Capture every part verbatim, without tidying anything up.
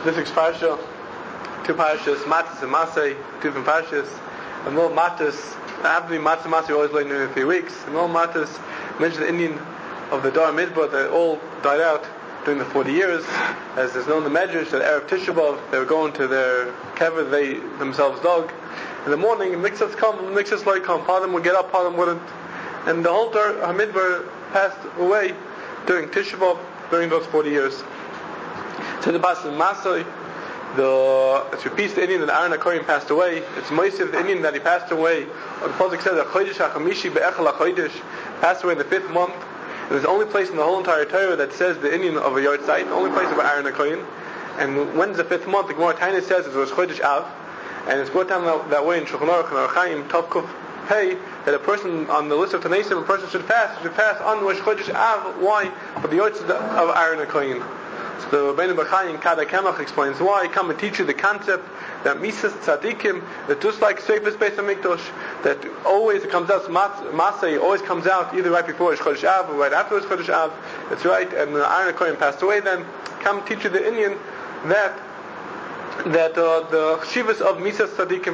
This week's parsha, two parshas, Matzos and Masei, two different parshas. And more Matzos, after Matzos and Masei, we always learn in a few weeks. And more Matzos mention the Indian of the Dar Midbar that all died out during the forty years. As there's known in the Medrash that Erev Tisha B'Av, they were going to their kever they themselves dug. In the morning, mixers come, mixers like come. Part of them would get up, part of them wouldn't. And the whole Dar Midbar passed away during Tisha B'Av, during those forty years. So the Bas and Masai, the it's repeats the Indian that Aaron HaKohen passed away. It's Moisef, the Indian that he passed away. The Pasuk says that Chodesh HaChamishi be'echel HaChodesh passed away in the fifth month. And there's the only place in the whole entire Torah that says the Indian of a Yortzeit, the only place about Aaron HaKohen. And when's the fifth month? The Gemara Taina says it was Chodesh Av, and it's brought down that, that way in Shulchan Aruch and Orach Chaim Tov Kuf Hey, that a person on the list of Tanaisim, a person should fast, should fast on Rosh Chodesh Av. Why? For the Yortzeit of Aaron HaKohen. So the Rabbeinu Bar Chai in Kadei Kemach explains why. Come and teach you the concept that Misas Tzadikim, that just like Seifes Beis HaMikdash, that always it comes out, Masei always comes out either right before Rosh Chodesh Av or right after Rosh Chodesh Av. That's right. And Aaron HaKohen passed away then. Come and teach you the Indian that that uh, the Chivas of Misas Tzadikim.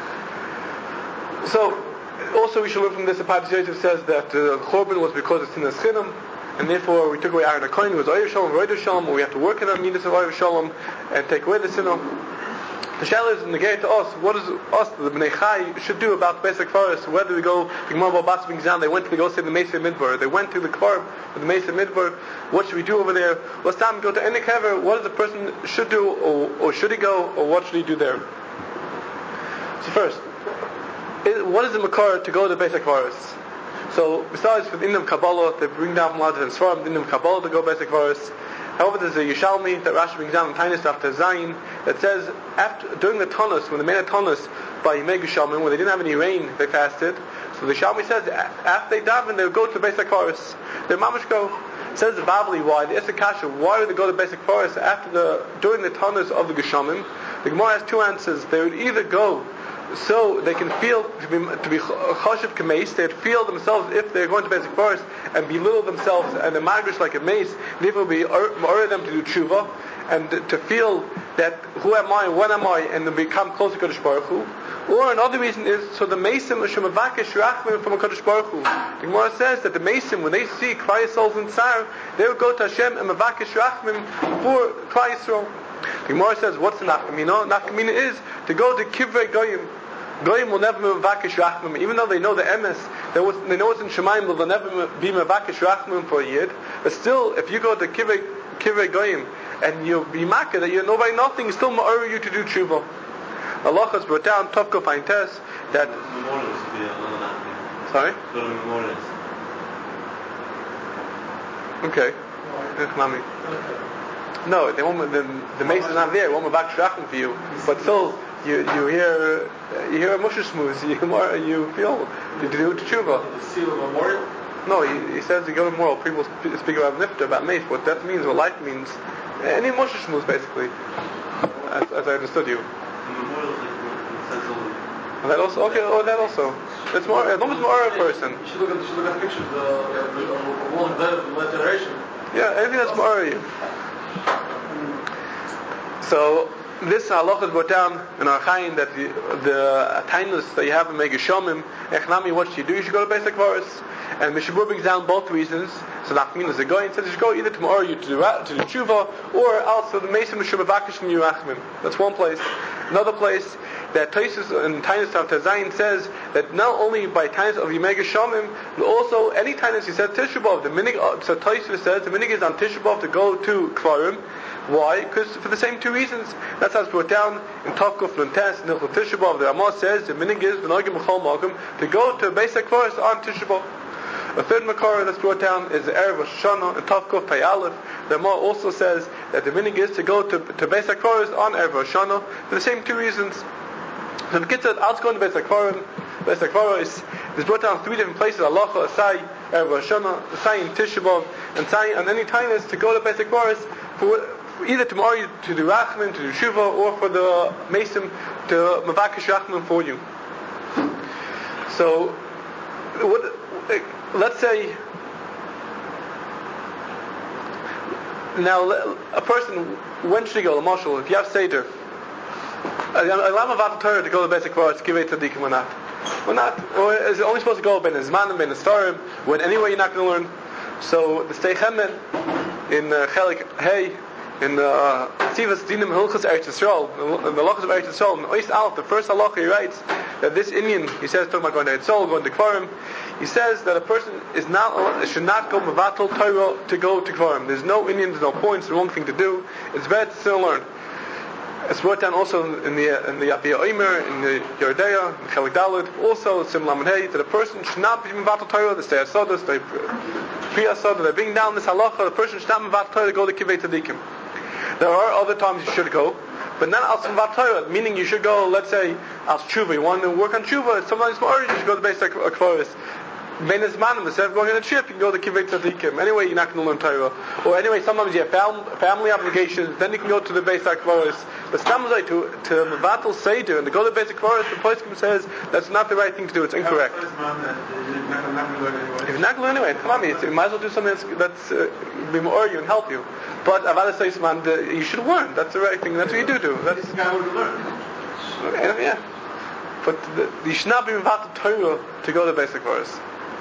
So also we should learn from this. The Patrish Yosef says that the uh, Chorban was because of Sinas Chinam, and therefore we took away Aaron HaKohen, who was Oyer Shalom, Roider Shalom, or we have to work in our midas of Oyer Shalom and take away the Sinah. The Shal is negate to us, what is us, the Bnei Chai, should do about the basic forest, whether we go, the Gemara Bas brings down, they went to the go say the Mesa Midbar, they went to the Kfar with the Mesa Midbar, what should we do over there? Let's time go to any kever, what does the person should do, or, or should he go, or what should he do there? So first, what is the Makar to go to the basic forest? So, besides for the Indam Kabbalah, they bring down from a lot of Svarim, the Indam Kabbalah to go basic forest. However, there's a Yishalmi that Rashi brings down in Tainis after Zayin that says after during the Tanis, when they made a Tanis by Yimei Geshamim, when they didn't have any rain, they fasted. So the Yishalmi says after they daven, they would go to the basic forest. They mamash go. Says the Babli why the Esakasha why would they go to the basic forest after the during the Tanis of the Geshamim? The Gemara has two answers. They would either go so they can feel to be to be chashiv k'meis. They'd feel themselves if they're going to basic forest and belittle themselves and the magrish like a mace. Therefore, will be order them to do tshuva and to feel that who am I, what am I, and to become closer to Kadosh Baruch Hu. Or another reason is so the mesim shemavakesh rachmim from a Kadosh Baruch Hu. The Gemara says that the mesim when they see Klal Yisrael in tsar, they will go to Hashem and mavakesh rachmim for Klal Yisrael. The Gemara says, what's the nafkamina? Nafkamina is to go to Kivrei Goyim. Goyim will never be mevakesh rachmim, even though they know the emes, they, was, they know it's in Shemaim, they'll never be mevakesh rachmim for a yid. But still, if you go to Kivrei, Kivrei Goyim and you be makkah that you know by nothing, still ma'or you to do tshuva. Allah has brought down Tovka Fain Tes that. Sorry. Okay. No, they won't, the the mace is not there. It won't be back shachim for you. But still, you you hear you hear a musha smooth. You more you feel to do tshuva. The seal of memorial. No, he, he says you go to memorial. People speak about nifta, about mace. What that means, what life means. Any musha smooth, basically, as, as I understood you. Memorial is like says And that also okay. Oh, that also. It's more. It's almost more a person. You should look at you should look at pictures of the one dead of the generation. Yeah, anything that's more you. So this halacha is brought down in our chayin that the the tainus that you have in Megashomim, echnami, what should you do? You should go to basic forest. And Mishabur brings down both reasons. So that means the guy says you should go either tomorrow you to do to do tshuva, or also the Mesim Mishabavakish and Yirachmim. That's one place. Another place that Taisus and Tainus of Tazayin says that not only by Tainus of Yimei Geshamim, but also any Tainus he said Tisha B'Av. The minig, so Taisus says the minig is on Tisha B'Av to go to Kvarim. Why? Because for the same two reasons. That's how it's brought down in Tovkuf Nuntes, Nilchut Tisha B'Av. The Ramah says the minig is v'nogim b'chol malkum to go to a basic forest on Tisha B'Av. A third makar that's brought down is the Erev Rosh Hashanah and Tavkuf Pei Aleph. The Ramah also says that the minig is to go to to basic forest on Erev Rosh Hashanah for the same two reasons. So the kids said, I'll go to basic forest. Basic forest is brought down three different places. Allah, Asai, Erev Rosh Hashanah, Asai in Tisha B'Av, and Asai on any time is to go to basic forest for either tomorrow to do Rachman, to do Shuva, or for the Mesim to Mavakish Rachman for you. So, what, let's say, Now, a person, when should he go? Marshal, if you have Seder, allow Vatal Torah to go to the basic Kvaros, give it to Tzaddikim or not? Or not? Or is it only supposed to go Ben Zmanim, Ben Starim, when anyway you're not going to learn? So the Stei Chemen in uh, Chelik Hey, in Tzivas Dinim Hilchos Eretz Yisrael, in the Halachos of Eretz Yisrael, in Ois Aleph, the first halacha, he writes that this Indian, he says, talking about going to Eretz Yisrael, going to Kvarim, he says that a person is not should not go Mevatel Torah to go to Kvarim. There's no Indian, there's no point, it's the wrong thing to do. It's better to still learn. It's brought down also in the in the Yavia Omer, in the Yordeya, in Chelik Daled, also Sim Lamed Hey, that a person should not be Mevatel Torah, the Stei Asodas, the Priya Soda, they're bringing down this halacha, the person should not Mevatel Torah to go to Kivei Tzaddikim. There are other times you should go, but not al Mevatel Torah, meaning you should go, let's say, al Tshuva, you want to work on Tshuva, sometimes more urgent, you should go to the basic Kvaros. Ben Zmanim, instead of going on a trip, you can go to Kivei Tzaddikim. Anyway, you're not going to learn Torah. Or anyway, sometimes you have fam- family obligations, then you can go to the basic Kvaros. But sometimes to to Mevatel Seder and to go to the basic Kvaros, the Poskim says that's not the right thing to do. It's incorrect. If you're not going to learn anyway, come on, me. You might as well do something that's, that's uh, be more you and help you. But Avada says, man, the, you should learn. That's the right thing. That's what you do do. That's the guy who learn. Yeah. But the, you should not be Mevatel Torah to go to the basic Kvaros.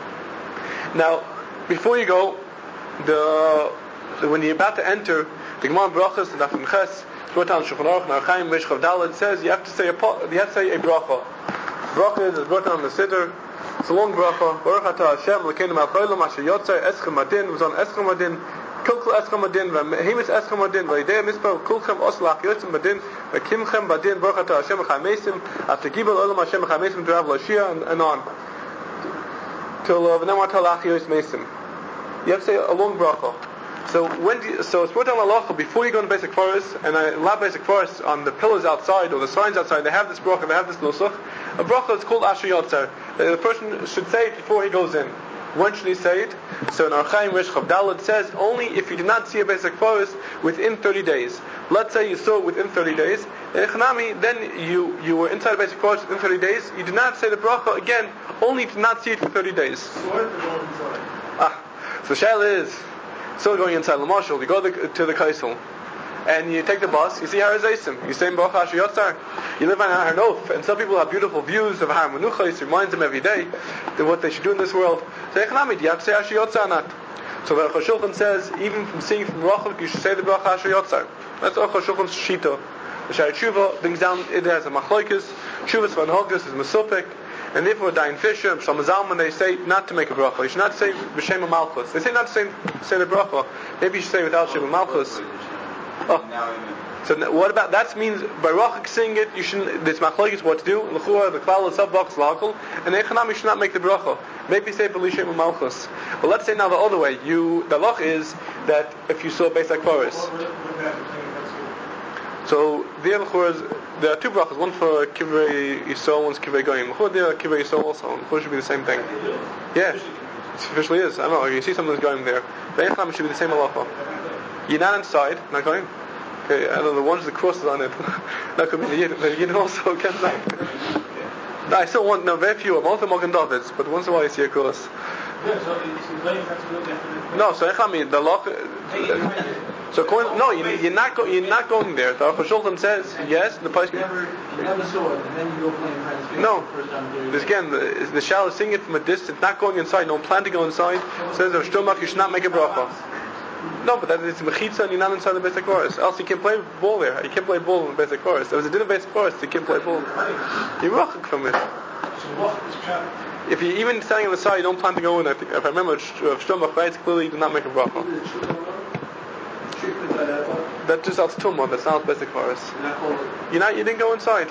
Now, before you go, the, the when you're about to enter, the Gemara Brachas, the Daf Ches, brought down Shulchan Aruch, Narchaim, Meshchav Dalet says you have to say a you have to say a bracha. Bracha is brought down the Siddur. It's a long bracha. Baruch Atah Hashem, Lekeinu Malcholam, Asher Yotzei Eschem Adin, was on Eschem Adin, Kulkel Eschem Adin, V'Hemis Eschem Adin, V'Yidei Mispar Kulchem Oslach Yotzem Adin, V'Kimchem Badin, Baruch Atah Hashem Chamesim, After Gibel Olam Hashem Chamesim to Rav Lashia, and, and on. Till uh, you have to say a long bracha. So when do you, so it's brought down halacha before you go into basic Kvaros, and I love basic Kvaros on the pillars outside or the signs outside. They have this bracha, they have this nusach. A bracha is called Asher Yotzer. The person should say it before he goes in. When should he say it? So in Archaim Rish Chavdal it says only if you did not see a basic Kvaros within thirty days. Let's say you saw it within thirty days. In Echanami, then you, you were inside a basic Kvaros within thirty days. You did not say the bracha again, only to not see it for thirty days. So what is the going inside? Ah, so Shaila is still going inside Lamashal. You go to the, to the Kaisel, and you take the bus. You see Har Zaysim. You say Baruch Asher Yotzar. You live on Har Nof, and some people have beautiful views of Har Menucha. It reminds them every day that what they should do in this world. So Echanami, do you have to say Asher Yotzar or not? So the Aruch HaShulchan says, even from seeing from Rachel, you should say the Baruch Asher Yotzar. That's Aruch HaShulchan's shita. The Shari Tshuva brings down, it has a machlokes. Shuvas van Hogus is Mesupik. And therefore, Dayan Fisher and Shlomo Zalman, they say not to make a bracha. You should not say b'shem Malchus. They say not to say, say the bracha. Maybe you should say without Shem Malchus. Oh. So what about that? Means by Rachik saying it, you shouldn't. This machlokes what to do. L'chua the klal itself box l'akol, and Echanami you should not make the bracha. Maybe say b'lishem Malchus. But let's say now the other way. You the lach is that if you saw Beis HaKvaros. So there, there are two brachas. One for Kivrei Yisrael, one's Kivrei Goyim. There are Kivrei Yisrael also. It should be the same thing. Yeah, it officially is. I don't know. You see someone's going there. Be'echnam should be the same halacha. You're not inside, not going. Okay, I don't know. The ones with the crosses on it. That could be the Yidden. The Yidden also can say. No, I still want. No, very few. I'm also Magen Davids, but once in a while you see a cross. No, so Echnami the loch. So no, you, you're not go, you're not going there. The Aruch HaShulchan says yes. The place. You never, you never saw it, and then you go playing hide and seek. No. The first time This again, the, the shal is seeing it from a distance, not going inside. No plan to go inside. Says the Shtomach, you should not make a bracha. No, but that is mechitza, and you're not inside the Beis HaKvaros. Else you can't play ball there. You can't play ball in the Beis HaKvaros. There was a din of Beis HaKvaros. You can't play ball. You're rachik from it. If you're even standing on the side, you don't plan to go in. I think, if I remember, Shtomach writes clearly, you do not make a bracha. That just out tumah. That's not basic for us. You not. You didn't go inside.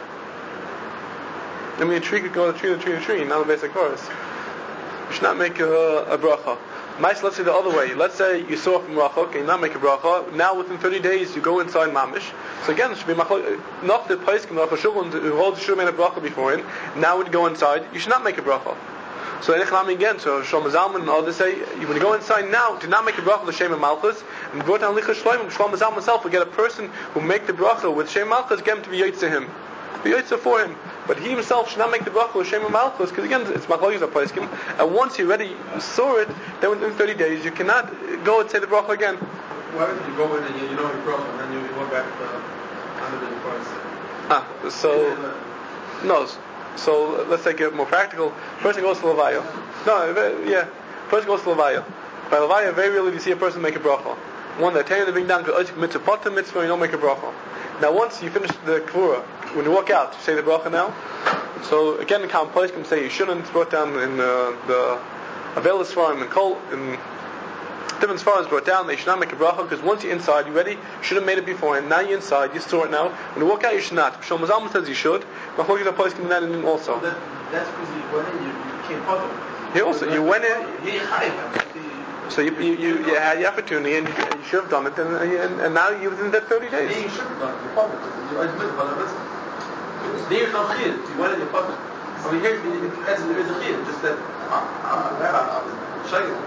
I mean, a tree could go to tree to tree to tree. Not a basic for us. You should not make a, a bracha. Mice, let's say the other way. Let's say you saw from rachok and you not make a bracha. Now within thirty days you go inside mamish. So again, it should be not the place who holds the shul made a bracha before him. Now when you go inside, you should not make a bracha. So again, so Shlomo Zalman and others say, when you go inside now, do not make a bracha with Shem Malchus. And brought down Lichas Shlomo, Shlomo Zalman himself will get a person who make the bracha with Shem Malchus, get him to be Yotze him. Be Yotze for him. But he himself should not make the bracha with Shem Malchus, because again, it's machlokes of Poskim. And once you already saw it, then within thirty days, you cannot go and say the bracha again. why did you go in and you, you know your problem, and then you, you went back to under the forest? Ah, so no. So let's take it more practical. Person goes to Levaya. No, yeah. Person goes to Levaya. By Levaya, very rarely do you see a person make a bracha. One that telling the bring down to mitzvah, potter mitzvah, you don't make a bracha. Now, once you finish the kvura, when you walk out, you say the bracha now. So again, the common place can say you shouldn't. It's brought down in uh, the Avelis farm and Kol in different farms brought down. They should not make a bracha because once you're inside, you're ready. You should have made it before, and now you're inside. You store it now. When you walk out, you should not. Shlomo Zalman says you should. Machlokes the place can that in also. That, that's because you went in. You, you came potter. You also you went in. So you you, you, you had the opportunity and you, you should have done it, and, and, and now you're within that thirty days. You should have done it. You're public. You're There's no chiyuv. You went in your public. So here, there is a chiyuv. Just that. Shaggy.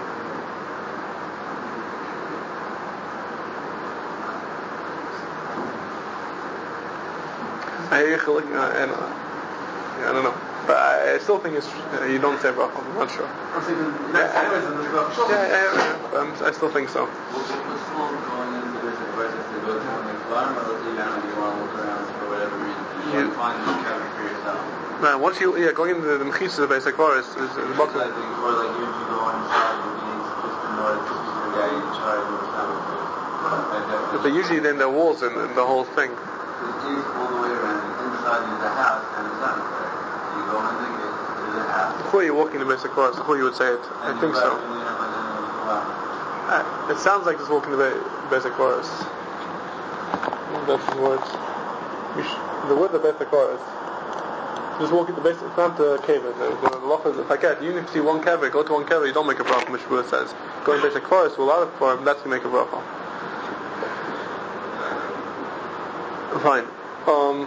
I and uh, I don't know. But I, I still think it's, uh, you don't say bracha. I'm not sure. I'm saying the next anyways, and there's bracha. Yeah, yeah, yeah. Um, I still think so. What's wrong going into this advice to go to the farm or let's say you want to look around for whatever reason? You want to find the cabin for yourself. Man, once you, yeah, going into the mechitza, the basic forest is the box. Or like you usually go inside with these just in order to keep the guy in charge of the family. But usually then the walls and, and the whole thing. It is all the way around. Inside is the house and the sun. You go in the gate to the house. Before you walk in the basic forest, before you would say it. I think so. Uh, it sounds like just walking the basic forest. That's the words. You sh- the word the basic forest. Just walking the basic. It's not the cave. The the loch is like that. Even if you see one cave, go to one cave, you don't make a bracha. Which Shmuel says. Go in basic forest to a lot of form. That's when you make a bracha. Fine. Um,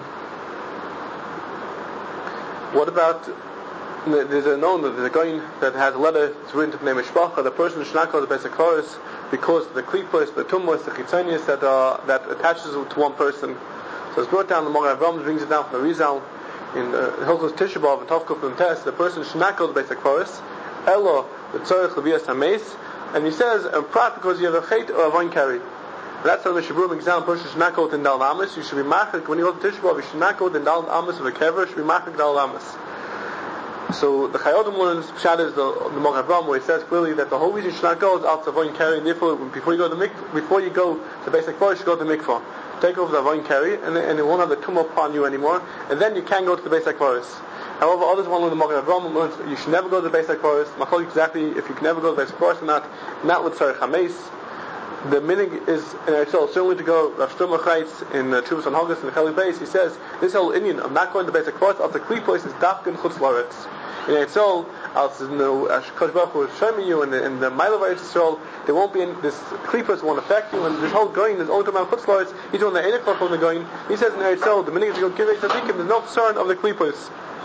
what about? There's a known there's a guy that has a letter. It's written to the name of Shpacha. The person should not go to the basic chorus because the klipos, the tumors, the chitzonius that are that attaches to one person. So it's brought down. The Moreh Avraham brings it down from the Rizal in Hilchos Tisha B'av and Tovkuf and Test. The person should not go to the basic chorus. Elo the tzorich levias hameis, and he says a prat because you have a chait or a vine carry. That's how the Shabbat brings down. Person should not go to Dal Amis. You should be machik when you go to Tisha B'av. You should not go to Dal Amis of a kever. You should be machik Dal Amis. So the Chayodim learns Pshat is the the Moreh Avraham, where he says clearly that the whole reason you should not go is after avoid carry, and therefore before you go to the mikvah, before you go to the basic forest, you should go to the mikvah. Take off the avoid carry, and and it won't have the tumah upon you anymore, and then you can go to the basic forest. However, others want to learn the Moreh Avraham learns you should never go to the basic forest. Machlokes exactly if you can never go to the basic forest or not, not with tzarich hameis. The minig is in itself certainly to go. Rav Shlomo Chaitz in uh, Chuvas on Haggis in the Chali Beis, he says this whole Indian of not going to the basic forest after klipos is dafkin chutz laretz. In itself, as you know, Kodesh Baruch Hu is showing you in the in the Mile of Yisrael, there won't be any, this klipos won't affect you, and this whole going is only about chutz laretz. He's doing the enechach from the going. He says in itself, the minig is to go give a tzaddikim. There's no concern of the klipos.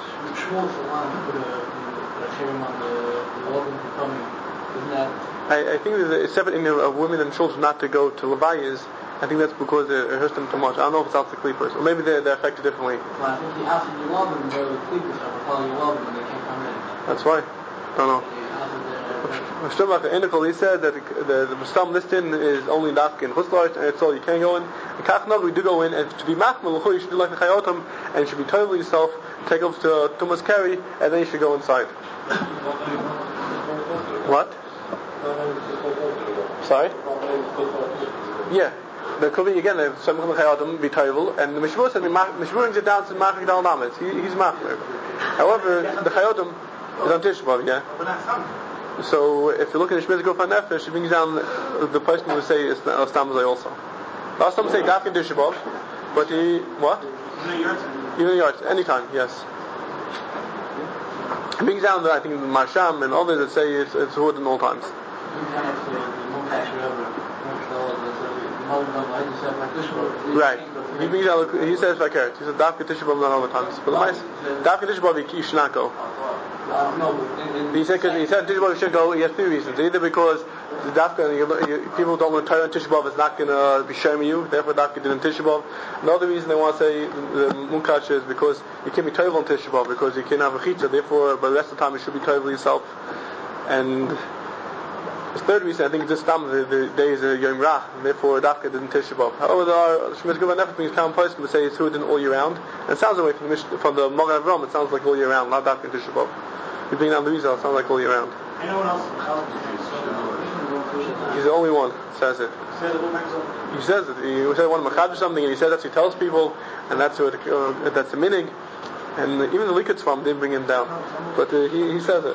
I, I think there's a separate in of women and children not to go to Levayas. I think that's because it hurts them too much. I don't know if it's out the Klipos, or maybe they're, they're affected differently. That's why. I don't know. He said that the the Mustam listing is only Dafka in Chutzlart, and it's all you can go in. In Kachnov we do go in, and to be Machmal, you should do like the Chayotim, and you should be totally yourself, take off to Tumas Keri, and then you should go inside. What? Sorry? Yeah. There could be again if some of the Chayotim be toivel, and the Mishmur says the Mishmur brings it down to Machik Dal Nametz. He, he's Machmir. However, the Chayotim is on Tisha B'av, yeah. So if you look at the Shmir Guf HaNefesh, it brings down the person who would say is Stamazai also. Last time say Dafkin Tisha B'av, but he what? Even the Yards, anytime, yes. It brings down the, I think the Marsham and others that say it's it's wood in all times. Right. He brings out, he says Vakert. He says Dafka Tisha B'av not all the times. But the mice Dafka Tisha B'av you should not go. He said because he said Tisha B'av should go. He has three reasons. Either because the Dafka you, you, people don't learn Torah on Tisha B'av is not going to be showing you. Therefore Dafka did in Tisha B'av. Another reason they want to say the Munkash is because you can't be Torah on Tisha B'av because you can't have a chitza. Therefore, by the rest of the time you should be Torah yourself. And The third reason, I think, is just stam the, the days of Yom Rach, and therefore Dafka didn't Tisha B'Av. However, there are Shemesh Gava Nefesh brings common person would say it's Hudin all year round. And it sounds away from the Mish- from the Moran Avram, it sounds like all year round, not Dafka and Tisha B'Av. You bring down the Rizal, it sounds like all year round. Anyone else? He's the only one who says it. He says it. He said one of Machad or something, and he says that he tells people, and that's what uh, that's a minig. And even the Likutz Farm didn't bring him down, but uh, he he says it.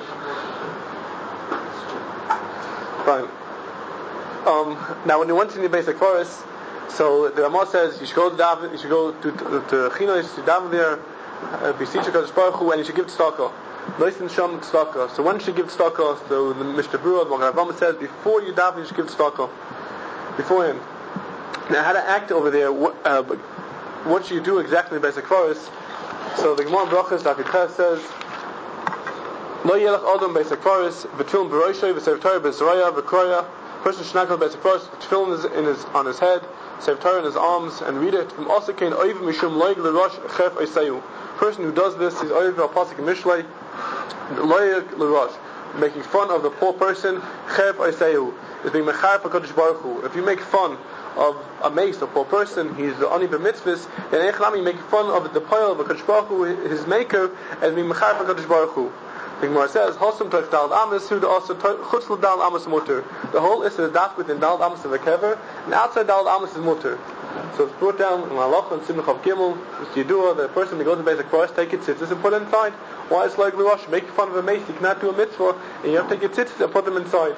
Fine. Um, now, when you went to the basic forest, so the Ramah says you should go to David, you should go to to Chinos, to David there, beseech Hakadosh Baruch Hu, and you should give tzedakah. Listen, Sham tzedakah. So when you should give tzedakah? So the Mishnah Berurah, the Magen Avraham says before you daven, you should give tzedakah. Beforehand. Now, how to act over there? What, uh, what should you do exactly in the basic forest? So the Gemara Brachas, David Ches says, Lo yelach adam basic forest, v'tfilin b'roishay, v'sev Torah b'zraya, v'kroya. Person should not go to basic forest, v'tfilin in his on his head, sev Torah in his arms, and read it. From also kain oiv mishum loig l'rosh chef oisayu. Person who does this is oiv al-pasik mishlei, loig l'rosh, making fun of the poor person. Chef oisayu is being mechar for Kadosh Baruch Hu. If you make fun of a mace, a poor person, he's the oni b'mitzvahs, then echlami make fun of the pile of Kadosh Baruch Hu, his maker, as being mechar for Kadosh Baruch Hu. The Gemara says, "Hosam toif dal amas who also chutz dal amas mutter." The whole is the daf within dal amas of a kever, and outside dal amas is mutter. So it's brought down in Malach and Simcha of Gimel. It's Yidua, the person who goes to basic forest, take its tzitzis and put it inside. Why it's like Lurosh, make fun of a mace, you cannot do a mitzvah, and you have to take your tzitzis and put them inside.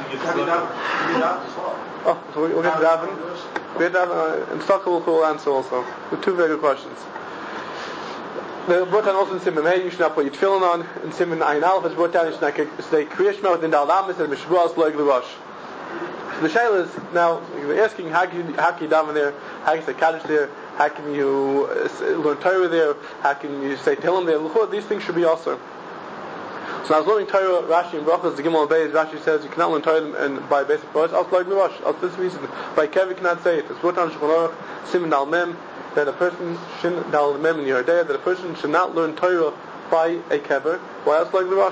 Oh, so we'll get to Davin. We'll get to Davin, and Stockholm will answer also. With two very good questions. The brought down also in Simon Hey, you should not put your tefillin on. In Simon Ayin Aleph, it's brought down, you should not say Kriya Shema within Dal Amis and Mishbuas Loig Lurosh. So the Shaila is now you're asking how can you how can you daven there, how can you say Kaddish there, how can you uh, learn Torah there, how can you say Tehillim there? These things should be also. So I was learning Torah, Rashi and Brachas, the Gimel Beis. Rashi says you cannot learn Torah and by basic verse. Also like Lurosh, also this reason by Kev you cannot say it. It's brought down Shulchan Aruch Simon Dal Mem that a person should Dal Mem in Yerdei that a person should not learn Torah by a kever. Why else like Lurosh?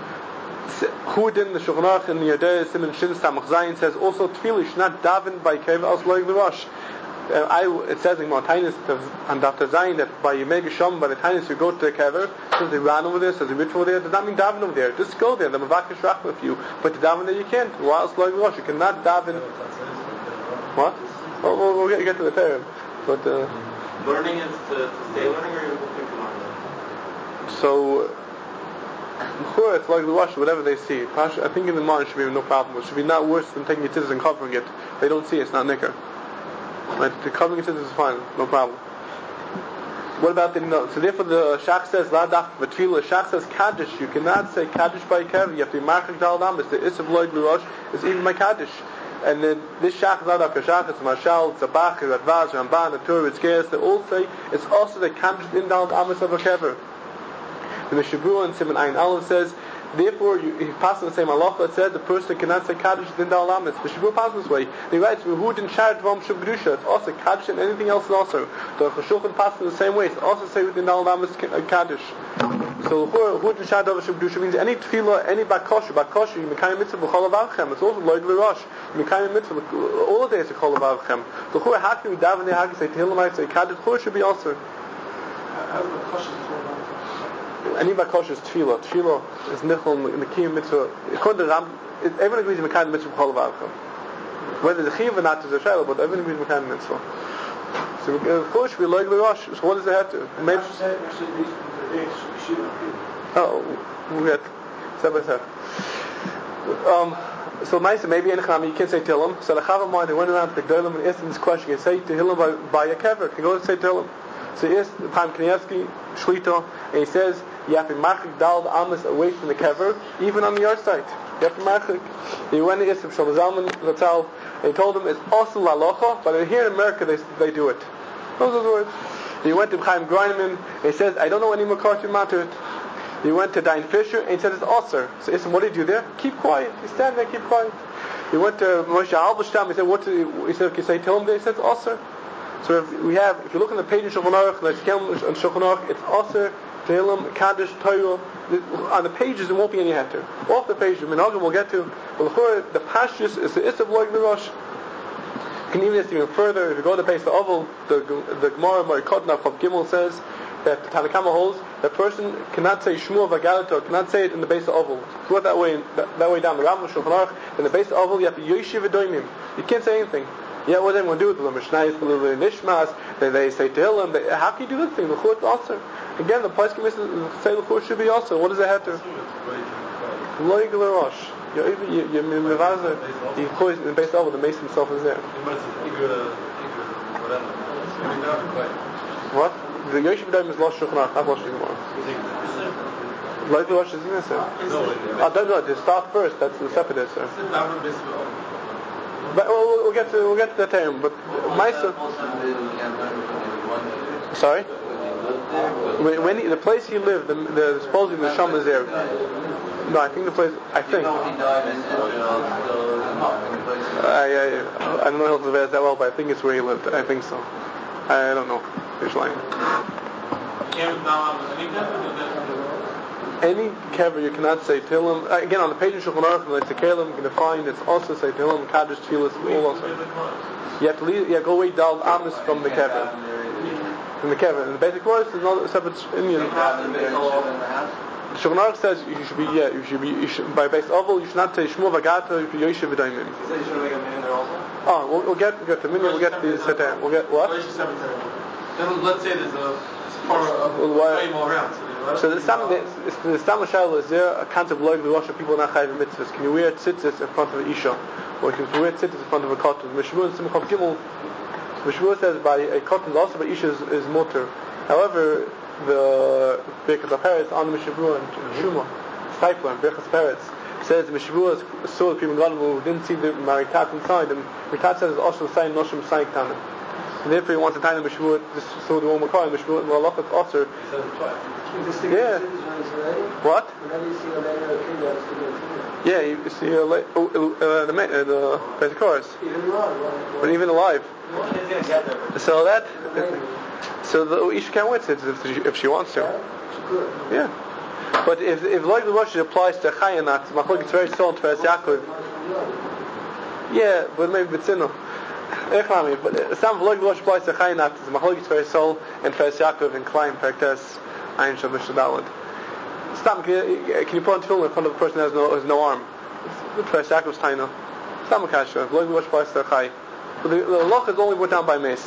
Hudin, the Shulchan Aruch in the Yerdei Simon Shin Samach Zayin says also Tefillah should not daven by kever else like Lurosh. Uh, I, it says in Martinus and Doctor Zayin that by Yemeg Shom, by the Tainus you go to the kever, says they ran over there, says they ritual there, does not mean daven over there. Just go there, the Mavakish Rach with you. But to daven there you can't. Why else like Lurosh? You cannot daven. What? Well, we'll, we'll get, get to the term. But uh, learning is to, to stay learning, or you're looking to learn? So, B'chur, it's like the wash, whatever they see. I think in the mind should be no problem. It should be not worse than taking your tzitzis and covering it. They don't see it, it's not nicker. Right? The covering your tzitzis is fine, no problem. What about the no? So therefore the Shach says, La daf v'tfila, Shach says Kaddish. You cannot say Kaddish by Kev, you have to be Marchik Dal Damas. The Issav Loig Lurosh is even my Kaddish. And then this Shach is not a Shach, it's Mashal, it's a Bach, it's Advaz, Ramban, the Torah, it's Geras. They all say it's also the Kaddish in Dal Damas of a Kever. The Mishnah Berurah and Simon Ayin Aleph says, therefore, you, if you pass on the same halacha, it said the person cannot say Kaddish in Dal Damas. The Mishnah Berurah passes this way. He writes, "Who didn't share Dvam Shub Kedusha?" It's also Kaddish and anything else is also. The Chashulchan passes in the same way. It's also say within Dal Damas Kaddish. So who didn't share Dvam Shub Kedusha means any tefillah, any bakosha, bakosha, you mekayim mitzvah b'chol avavchem. It's also loig l'rosh. You mekayim mitzvah all the days of chol avavchem. So who how can you daven there? How can you say Tehillim? Say Kaddish? Who should be also? Any bakosha is tefillah. Tefillah is nichol in the kiyum mitzvah. According to Ram, everyone agrees you mekayim mitzvah b'chol avavchem. Whether the chiyuv or not is a shayla, but everyone agrees mekayim mitzvah. So of course should be loig l'rosh. So what does it have to? Maybe. Oh, we had step by step. Um, so Maisa, maybe Enecham, you can't say Tehillim. So the Chavamai, they went around to the Gdolim and asked them this question. You say Tehillim by, by a kever. Can you go and say Tehillim? So he asked Chaim Kanievsky, Shlita, and he says, you have to machik dal amas away from the kever, even on the yard site. You have to machik. He went and asked him, Shlomo Zalman, Ratzal, and he told him, it's also lalocha, but here in America they, they do it. Those are the words. He went to Chaim Greinman, and he says, I don't know any McCarthy matter. He went to Diane Fisher, and he said, it's Osir. So he said, what did you do there? Keep quiet. He stand there, keep quiet. He went to Moshe Halberstam, he said, what did he, he said, can you say, tell him there? He said, it's Osir. So if we have, if you look on the page in Shulchan Aruch, and Shulchan Aruch, it's Osir Tehillim, Kaddish, Torah. On the pages there won't be any heter. Off the pages, Minhagim we'll get to. But the pashtus is the Issav Loig L'Rosh. You can even this even further. If you go to the base of Oval, the the Gemara Marikotna Chav Gimel says that the Tanakama holds that person cannot say Shmuel V'Galato, cannot say it in the base of Oval. Go that way, that, that way down the Rambam Shulchan Aruch. In the base of Oval, you have to Yoshiv V'Doimim. You can't say anything. Yeah, what they want to do with the Mishnayos, the Nishmas, they, they say Tehillim. They, how can you do this thing? The Chut also. Again, the place can say the Chut should be also. What does it have to? Loig L'Rosh. You you you mevazer. You close in the base of Oval. The mace himself is there. What? The Yoshiv V'Doimim is Losh Shulchan Aruch, not Losh Gemara. Loig L'Rosh is in there, sir. I don't know. To start first, that's the separate, sir. But we'll, we'll get to we'll get to the term. But Maisa. Sorry. When, when he, the place he lived, the, the supposedly the Sham is there. No, I think the place. I think. I I, I don't know if it's that well, but I think it's where he lived. I think so. I don't know. Which line? Any kever you cannot say Tehillim. Uh, again, on the page of Shulchan Aruch, it's a Tehillim. You're going to find it's also say Tehillim, Kaddish, Tfilas, all also. You have to leave. You have to go away Dal Amis from the kever. From the kever. And the basic verse is not a separate Indian. Shulchan Aruch says you should be. Yeah, you should be. You should, by base oval, you should not say Shmuel V'Gata. You should Yoshiv V'Doimim. You say you should make a minyan there also. Oh, we'll, we'll get we'll get the minyan. We'll get the setan. We'll get what? Then let's say there's a part of Well, why- time all around. So the Stam the Stam Shal is there a concept of Loig L'Rosh of people not chayav mitzvahs. Can you wear tzitzis in front of an isha, or can you wear tzitzis in front of a cotton? Mishmur Simchav Gimel. Mishmur says by a cotton also by isha is, is mutter. However, the Birkas HaPeretz on the Mishmur and Shuma Steipler and Birkas HaPeretz says the Mishmur saw the people who didn't see the Maritat inside, and Maritat says also sign Noshim Saiktanim. And therefore, he wants to tie the Mishmur, just so the one Makar, the Mishmur, the Allah officer. Yeah. What? Yeah, you see uh, like, oh, uh, the uh, the basic chorus. But even alive. So that, so the Isha can't wait if she, if she wants to. Yeah. But if if like the Rosh applies to Chayanat, Machlok it's very sold to Yaakov. Yeah, but maybe B'tzinu. But some V'log Rosh applies to Chayanat, it's Machlok it's very sold and Tveres Yaakov and Klein Perktes. Ayin Shal Mishadalad. Stop. Can you, can you put on tefillin in front of a person who has no has no arm? The first Yaakov's taina. Stop Makasha. Loig L'Rosh B'Ais Terchai. But the the loch is only brought down by mace.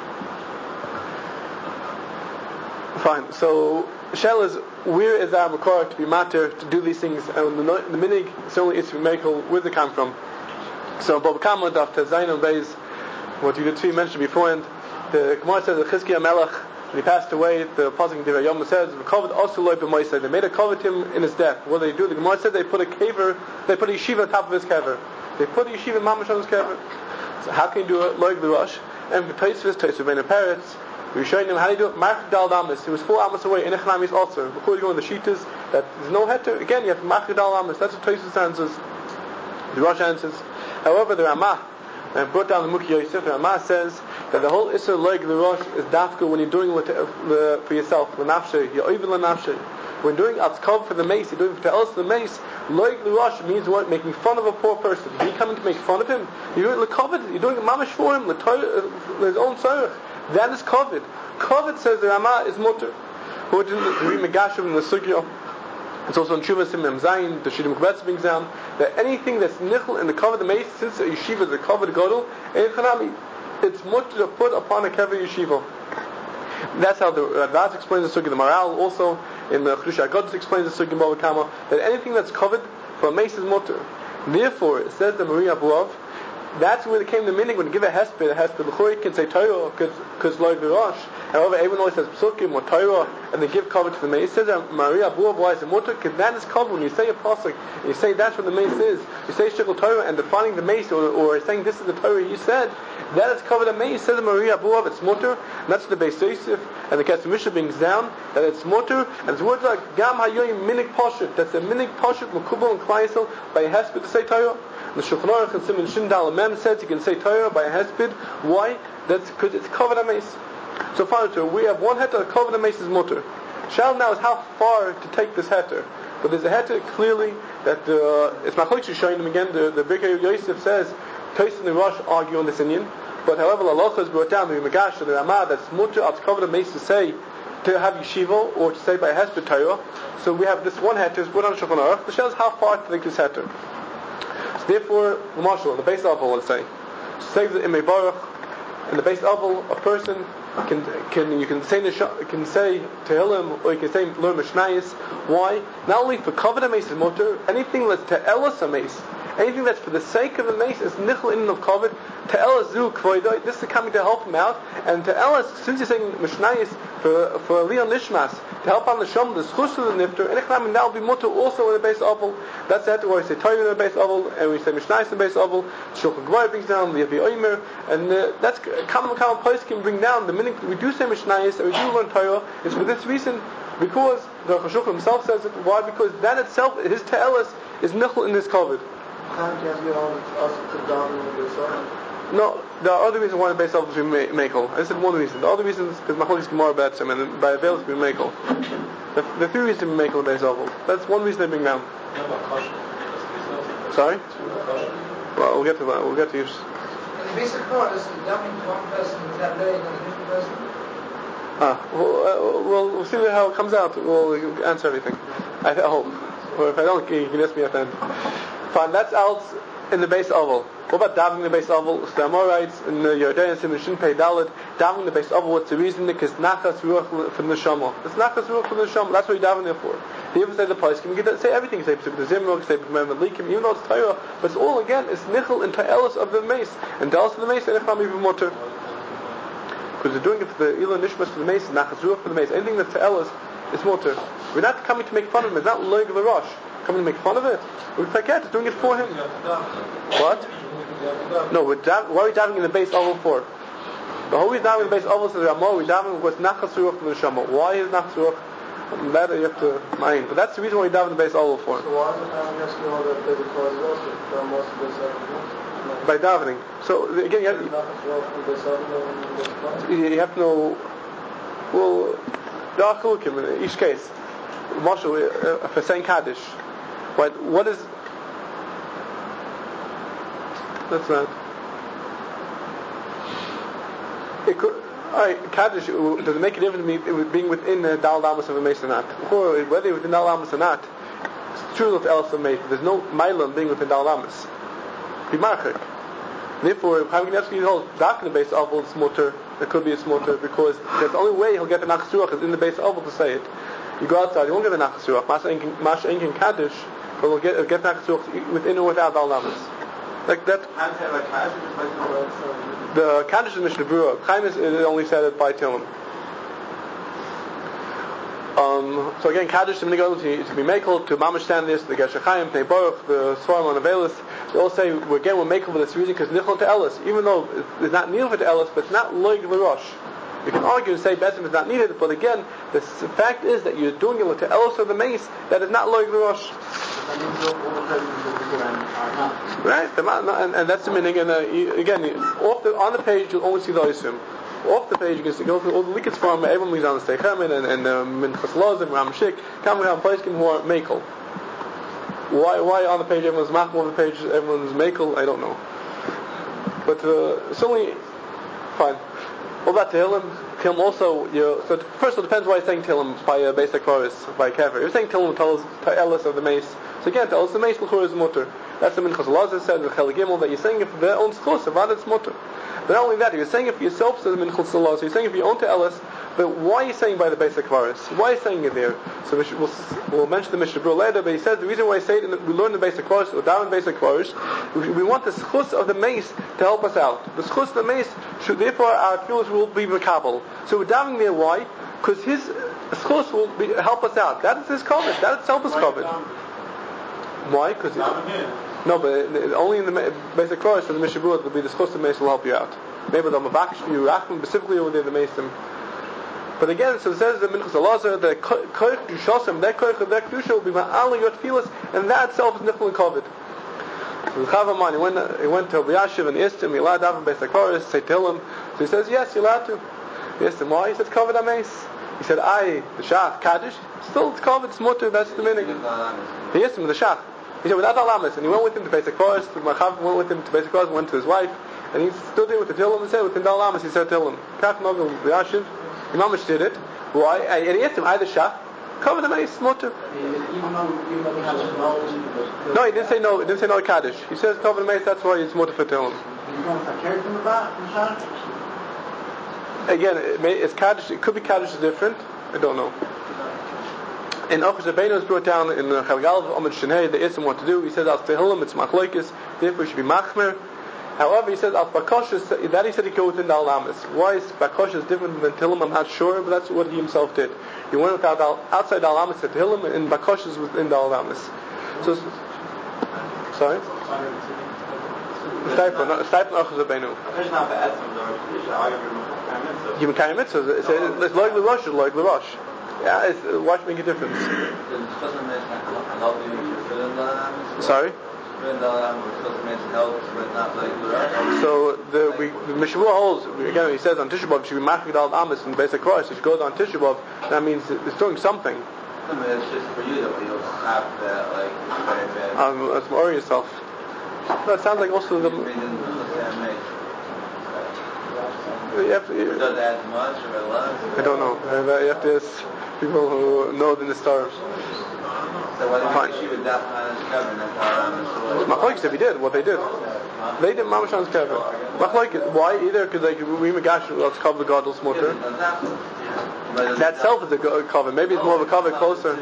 Fine. So Shell is where is our makor to be matter to do these things, and the the minig certainly is to be miracle. Where they come from? So Baba Kama after Zayin Beis, what you did mentioned beforehand, the Gemara says that Chizkiah Melech. When he passed away, the Pasuk in Divrei Yom says, they made a covet him in his death. What did they do? The Gemara said they put a caver, they put a yeshiva on top of his kever. They put a yeshiva mamash on his kever. So how can you do it? Loig L'Rosh. And for Tosfos, Tosfos Ben Peretz, we're showing him how to do it. Mark Dal Damas. He was four Amos away. In Echamis also. Before you go in the Shitas, that there's no heter. Again, you have to Mark Dal Damas. That's what Tosfos answers. The Rosh answers. However, the Ramah, and brought down the Muki Yosef, the Ramah says that the whole Isser Loig L'Rosh is dafka when you're doing it for yourself, l'nafshe, you're over l'nafshe. When doing atzkov for the mace, you're doing it for else the mace. Loig L'Rosh means what? Making fun of a poor person. Are you coming to make fun of him? You're doing it l'kovid. You're doing it mamash for him, his own tzarech. That is kovid. Kovid, says the Ramah, is mutter. Who didn't read Megashav in the Sugya. It's also in Shuvah Simim Zayin, the Shidim Kvetz brings down that anything that's nichel in the cover of the mace, since a yeshiva is a cover of gadol, it's mutter to put upon a kever yeshiva. That's how the Radaz explains the Sugya. The Maral also in the Chedush HaGodus explains the Sugya Bava Kama that anything that's covered for a mace is mutter. Therefore, it says the Maria Buav. That's where it came the meaning when you give a hesped, a hesped l'choi can say Torah because Loig L'Rosh. However, everyone always says psukim or Torah, and they give cover to the mace. It says that Maria Buav, why is it mutter? Because that is cover. When you say a pasuk, you say that's what the mace is. You say shikul Torah and defining the mace, or, or saying this is the Torah you said. That is covered the mace. Says Maria Buav, it's mutter. And that's the Beis Yosef and the Kesef Mishnah brings down that it's mutter. And it's words like gam hayoyim minik poshut. That's a minik poshut mekubal and klai by a hesped to say Torah. The Shulchan Aruch and Simon Shindal Mem says you can say Torah by a hesped. Why? That's because it's covered a mace. So finally, we have one heter covered a mace is mutter. Shal now is how far to take this heter. But there's a heter clearly that uh, it's Machlokes showing them again. The the Birkei Yosef says Tais and the Rosh argue on this Indian. But however, the Halacha is brought down, the Magash and the Ramah, that's mutter at covered mace to say to have yeshiva or to say by a hesper Torah. So we have this one heter is put on Shulchan Aruch. The Shal is how far to take this heter. So therefore, the marshal, the base level, let's say, says in Imei Baruch, in the base level, a person can can you can say can say Tehillim or you can say learn Mishnayos. Why? Not only for covered mace is mutter, anything that's te'elas a mace, anything that's for the sake of the mace is nichel in of covered. Te'elas zu kvoidoi. This is coming to help him out, and te'elas, since you're saying Mishnayos for for Leon Nishmas to help on the shom the schus of the nifter, and echnam now will be mutter also in the base level. That's that where we say Torah in the base level, and we say Mishnayos in the base level. Shulchan Aruch brings down the Yavi Omer, and uh, that's common common place can bring down the minute we do say Mishnayos and we do learn Torah. It's for this reason, because the Chashukh himself says it. Why? Because that itself, his te'elas, is nichel in this covered. No, there are other reasons why the base level is mekel. I said one reason. The other reason is because Machlokes Gemara about some, and by avail it's been mekel. The, the three reasons to be mekel the base level. That's one reason they bring down. Sorry? Well, we'll get to that. We'll get to use. The basic part is dumping to one person is that day and a different person. Ah, well, uh, we'll, we'll see how it comes out. We'll answer everything. I, I hope. Or if I don't, you can ask me at the end. Fine, that's out in the base oval. What about davening in the base oval? So the Amorites in the Yordanis in the Shin Pei Daled, davening in the base oval, what's the reason? Because nachas ruach from the Neshama. It's nachas ruach from the Neshama. That's what you daven there for. You even say the place, you can say everything. You say the Zimrok, you say B'mem Likim, even though it's Torah, but it's all again, it's nichel and ta'elos of the mace. And ta'elos of the mace, and if I'm even more to. Because they're doing it for the Ilan Nishmas for the mace, nachas ruach for the mace. Anything that's ta'elos is more to. We're not coming to make fun of him. It's not loig of the rosh. Coming to make fun of it. We forget doing it for him. What? No, we're dav- why are we davening in the base oval for? The whole reason davening in the base oval says Ramah, we're davening because nachas ruach from the Neshama. Why is nachas ruach? That you have to mind. But that's the reason why we daven in the base oval for. So why is it having us know that there's a cause also from most of this? By davening. So again, you have, you, you have to know. Well, there are chalukim in each case. Marshal, uh, for saying Kaddish, what what is? That's not. It could. Alright, Kaddish, does it make a difference to me being within the Dal Lamas of a mace or not? Or whether you're within Dal Lamas or not, it's true of else of mace. There's no Mailam being within Dal Lamas. Be marchik. Therefore, having an absolute whole dark in the base oval is smoter. It could be a smoter because that's the only way he'll get the nachas ruach is in the base oval to say it. You go outside, you won't get the nachas ruach. Masha Enkin Kaddish, but we'll get, get nachas ruach within or without Dal Lamas. Like that. The Kaddish is Mishnah Berurah. Chaim is only said it by Tillim. Um, so again, Kaddish to go to, to be makel, to Mamash stand this, the Gesher Chaim, Pnei Baruch, the Svarim on Avelis. They all say we're, again we're makel for this reason because nichol to Ellis, even though it's not needed for to Ellis, but it's not loig l'rosh. You can argue and say Besim is not needed, but again, the fact is that you're doing it to Ellis of the mace that is not loig l'rosh. Right, the, and, and that's the meaning. And uh, you, again, off the, on the page you'll only see the Oisim. Off the page you can see, go through all the liquids from everyone who's on the Steichemin and and Minchas Lozim, Ram Shik, come have place who are makel. Why why on the page everyone's machmal, on the page everyone's makel? I don't know. But uh, certainly, fine. What about Tehillim? Tehillim also, you know, so first of all, it depends why you're saying Tehillim by a basic chorus, by Kever. You're saying Tehillim tells Ta'elis of the mace. So again, Ta'elis the mace, l'chur is mutter. That's the Minchas Lazar said, the Chel Gimel, that you're saying it for their own schus, about its mutter. But not only that, you're saying it for yourself, says the Minchas Lazar, so you're saying it for your own Ta'elis, but why are you saying by the basic chorus? Why are you saying it there? So we'll, we'll mention the Mishnah Berurah later, but he says the reason why I say it, in the, we learn the basic chorus, or down in basic chorus, we, we want the schus of the mace to help us out. The schus of the mace, should, therefore our tefillos will be makabel. So we're down there, why? Because his schus will be, help us out. That is his covenant. That itself is covenant. Why? Because no, but only in the basic chorus of the Mishnah Berurah will be the schus of the mace will help you out. Maybe the mavakish for you, Rachman, specifically over there the mason. But again, so it says the Minchas Elazar, the koich dushosem, their koich of their kedusha will be ma'al your tefillas, and that itself is nichol and kovid. So the Chavaman, he went, he went to Rabbi Yashiv and asked him, you allowed to have him basic chorus, say Tehillim. So he says, yes, you're allowed to. He asked him, why? He said, kovid ames. He said, I, the Shach, Kaddish, still it's covered, it's mutter, that's the meaning. He asked him, the Shach. He said, without Alamis, and he went with him to Basic Forest, Machav went with him to Basic Forest, went to his wife, and he stood there with the Tillim and said, with the Alamis, he said Tillim. Kach Nogel, the Yashiv, Imamish did it. Why? And he asked him, I, the Shach, cover the mace, mutter. No, he didn't say no, he didn't say no Kaddish. He says cover the mace, that's why it's mutter for Tillim. Again, it may, it's Kaddish, it could be Kaddish is different, I don't know. And Achaz Rabbeinu is brought down in the Chalgal of Amud Shenei, they asked him what to do. He says, Al Tehillim, it's Machlokes, therefore he should be Machmer. However, he says, Al Bakoshes, that he said he go within the Alamis. Why is Bakoshes different than Tehillim, I'm not sure, but that's what he himself did. He went without, outside the Alamis to Tehillim, and Bakoshes within the Alamis. So, sorry? Stipend, no, Stipend Achaz Rabbeinu. It's not the Etzim, though. It's the argument of Mitzvah. You Mekayim Mitzvah, it's it's like L'Rosh, it's like L'Rosh. Yeah, it's, uh, watch make a difference. Sorry? So the we the Mishavua holds again. He says on Tisha B'av should be machmir al amis and basic course. If you go on Tisha B'av, that means it's doing something. No, but it's just for you that you'll have that like very bad. Um, let's worry yourself. That sounds like also the. You have to, you, Does it add much or less? I don't know. You have to ask people who know the stars. So why did she would definitely cover that? Machlokes if he did what they did. They did Mamashans cover. Machlokes why either because like we magash let's cover Gadol's motor. That self is a cover. Maybe it's more of a cover closer.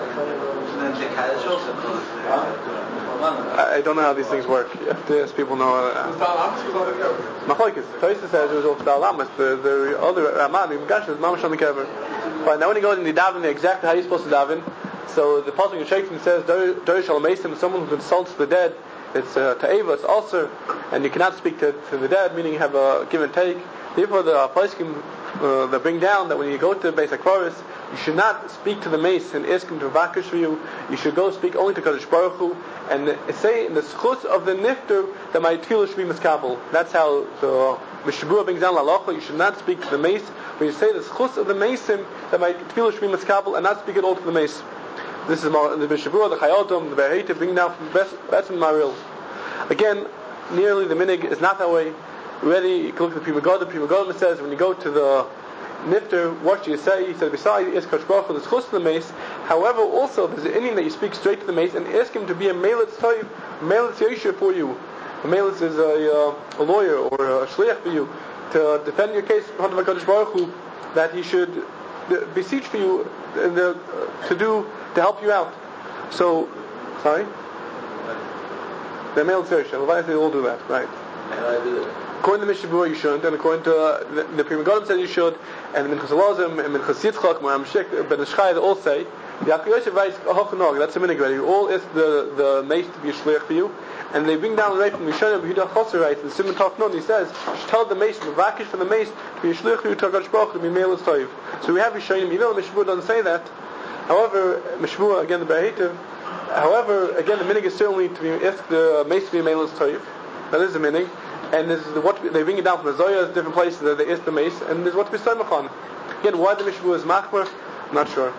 I don't know how these things work. You have to ask people know. Machlokes. Taisa says it was also Alamas. The the other Raman magash is Mamashans cover. But now when you go in the daven, exactly how you're supposed to daven. So the pasuk in Shaitan says, "Dorish al Meisim," someone who insults the dead. It's uh, ta'eva, it's also, and you cannot speak to, to the dead, meaning you have a give and take. Therefore, the pasuk uh, they bring down that when you go to Beis HaKvaros, you should not speak to the mace and ask him to vakish for you. You should go speak only to Kadosh Baruch Hu, and say in the schus of the nifter that my tefillah should be miskabel. That's how the Mishabura brings down lalacha. You should not speak to the mace. When you say the schus of the mason that my tefillah should be miskabel, and not speak at all to the mace. This is the Mishabura, the Chayotim, the Be'ehitiv, bring down from Betzim Maril. Again, nearly the minig is not that way. Already, you can look at the Prima Godim. Prima Godim says, when you go to the Nifter, what do you say? He said, besides, ask Kosh Baruch Hu, the schus to the mace. However, also, there's an Indian that you speak straight to the mace and ask him to be a Melitz Toiv, Melitz Yeshua for you. A Melitz is a, uh, a lawyer or a shliach for you, to defend your case in front of Kosh Baruch Hu, that he should beseech for you in the, uh, to do, to help you out. So, sorry? The Melitz Yeshua, why do they all do that, right? According to Mishabura, you shouldn't, and according to uh, the, the Prima Godim says you should, and Minchas Elazim, and Minchas Yitzchak, Moram Shik, Ben Ishchai, they all say, the Yaakov Yosef writes, Hochanog, that's a minig already. You all ask the, the mace to be a shliach for you, and they bring down the right from Mishanim, Yehuda Chosser writes, in Simon Tov Nun, he says, you should tell the mace, the vakish for the mace, to be a shliach for you, to HaKadosh Baruch Hu, to be Melitz Toiv. So we have Yishanim, even though Mishabura doesn't say that. However, Mishabura, again, the Be'ehitiv, however, again, the minig is certainly to be, ask the mace to be Melitz Toiv. That is the minig. And this is the, what they bring it down from the Zoyas, different places that they is the mace, and this is what we say on. Again, why the Mishabura is machmer, I'm not sure.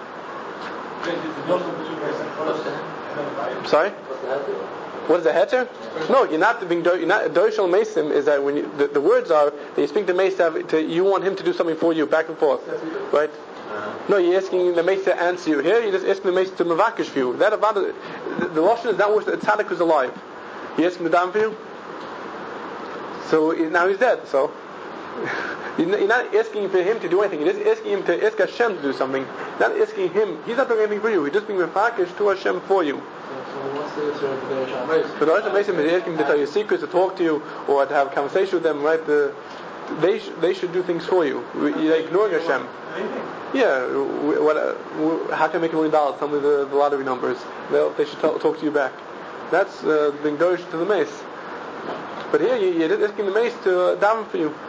Sorry? What is a heter? No, you're not being you're not Doishal Mason is that when you, the, the words are that you speak to mace to, have, to you want him to do something for you, back and forth, right? No, you're asking the mace to answer you. Here, you're just asking the mace to mavakish for you. That about the, the Lashon is not wish that tzaddik is alive. You asking the dam for you? So now he's dead. So you're not asking for him to do anything. You're just asking him to ask Hashem to do something. Not asking him. He's not doing anything for you. He's just being mefakish to Hashem for you. So what's the answer of the Deresh But the Deresh HaMeisim is asking him to tell you secrets, to talk to you, or to have a conversation with them. Right? The, they sh- they should do things for you. You're ignoring Hashem. Yeah. What? Uh, how can I make a million dollars? Tell me the, the lottery numbers. They'll, they should talk, talk to you back. That's uh, being Doresh to the mace. But here, you, you're asking the mace to uh, daven for you.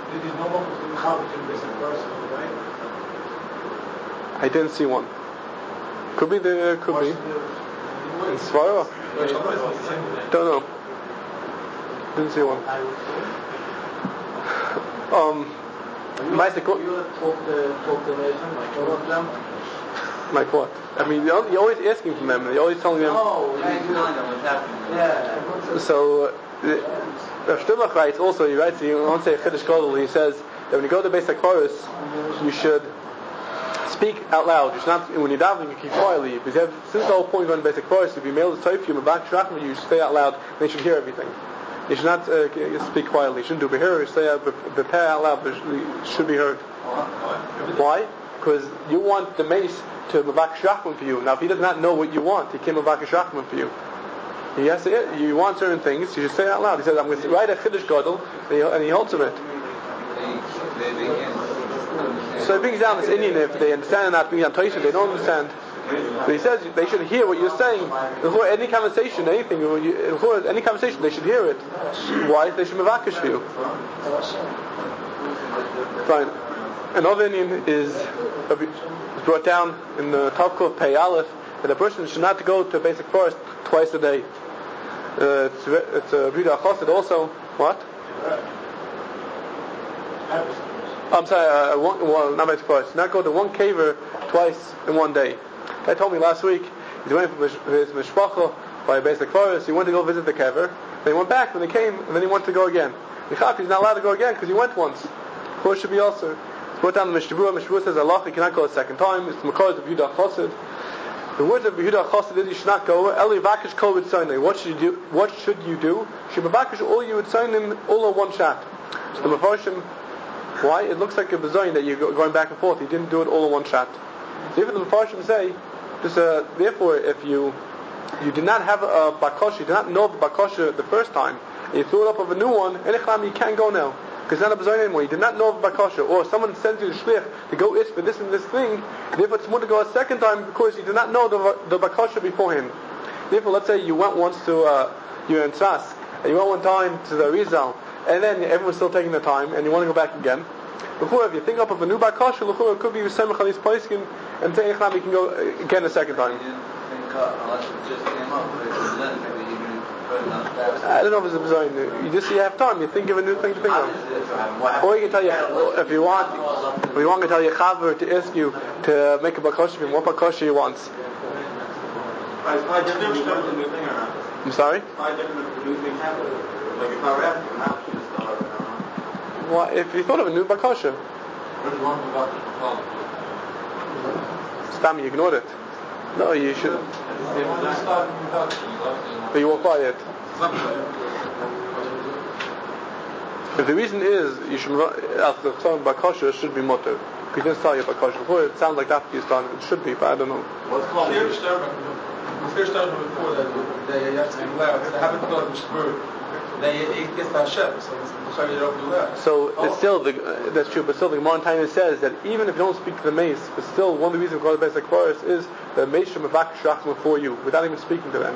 I didn't see one. Could be the, could be. In Svara? Don't know. Didn't see one. Um, Meister, You talk to talk to Nathan, like all of them. like what? I mean, you're, you're always asking from them, and you're always telling them. Oh, He's telling them what's happening. yeah. So, Rav Shtiblach writes also. He writes. He won't say Chiddush Gadol. He says that when you go to Beis HaKfaros, you should speak out loud. You should not, when you're davening, you keep quietly. Because you have, since the whole point of going to Beis HaKfaros, if you mail the Tzayf, you back Shrachim, you should stay out loud. And they should hear everything. You should not uh, speak quietly. You shouldn't do behir. You say out, prepare out loud. But it should be heard. Why? Because you want the mace to mavak shrachman for you. Now, if he does not know what you want, he can't mavak shrachman for you. He has to. You want certain things, you should say it out loud. He says, "I'm going to write a chiddush gadol," and he, and he holds of it. So he brings down this Indian. If they understand or not, brings down Tosha. They don't understand. But he says they should hear what you're saying. Any conversation, anything, any conversation, they should hear it. Why? They should mavakish for you. Fine. Another Indian is brought down in the Tavkov Pei Aleph that a person should not go to a basic forest twice a day. Uh, it's it's a Buddha Chassid also. What? I'm sorry. Uh, one, well, not basic forest. Not go to one caver twice in one day. Guy told me last week he's waiting for his mishpacha by a basic forest. He went to go visit the kever. Then he went back. When he came, and then he wanted to go again. He's not allowed to go again because he went once. Of course, should be also. It's brought down the Mishnah. Mishnah says Allah, you cannot go a second time. It's the Makar of Yehuda Chassid. The words of Yehuda Chassid is you should not go. Eli vakish kol v'tzayin. What should you do? What should you do? Should vakish all you would sign him all in one shot. So the Mefarshim, why? It looks like a bezayin that you're going back and forth. He didn't do it all in one shot. So even the Mefarshim say, just, uh, therefore, if you you did not have a bakosha, you did not know the bakosha the first time, and you threw it up of a new one, you can't go now. Because it's not a bezayin anymore. You did not know of bakosha, or someone sends you the shlich to go ish for this and this thing. Therefore, it's more to go a second time because you did not know the the bakosha beforehand. Therefore, let's say you went once to uh, you were in Tzas, and you went one time to the Arizal, and then everyone's still taking the time, and you want to go back again. If you think up of a new bakosha, it could be Semach Alis Paiskin, and say you can go again a second time. I don't know if it's a bezayin. You just you have time. You think of a new thing to think of. Or you can tell you if you want. If you want to tell your chaver to ask you to make a bakosha for him, what bakosha he wants. I'm sorry. Well, if you thought of a new bakosha, Stam, you ignored it. No, you should. But you won't buy it. If the reason is you should ask the son bakosha should be mutter. If you didn't start your bakosha before, it sounds like that you started. It should be, but I don't know. What's called the first time before that they have to be loud. They haven't got the shbur. They gets that Hashem, so it's So it's still the, uh, that's true, but still the Gemara in Taina says that even if you don't speak to the mace, but still one of the reasons we call it Beis HaKfaros is the mace should mavak shrachma for you without even speaking to them.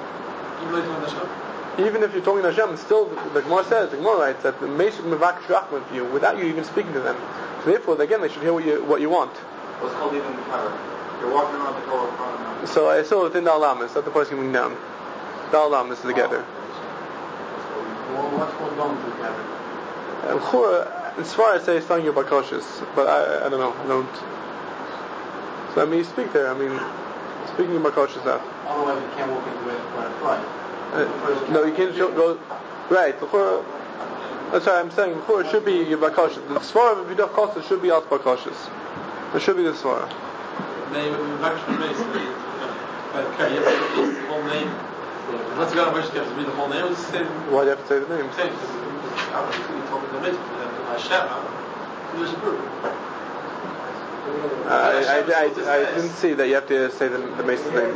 Even if you're talking to Hashem, still the, the Gemara says, the Gemara writes that the mace should mavak shrachma for you without you even speaking to them. So therefore, again, they should hear what you what you want. What's called even the cover? You're walking around the color front. So I saw within the Alamas, that's the person coming down. The Alamas together. What's going on together? Um, as far as I say, it's telling you about cautious, but I, I don't know. I don't. So I mean, you speak there. I mean, speaking about cautious now. Otherwise, you can't walk into it by right. Uh, no, you can't go. Right. Before, that's why I'm saying before it should be about cautious. The svara of Yehuda Chassid should be out by cautious. It should be the svara. Name actually basically. Okay, you have to the whole name. Let's go to which gives me the whole name. It's the same. Why do you have to say the name? Same. Obviously, you told me the name. Hashem. Who's the group? I, I, I, I didn't see that you have to say the the Mason's name.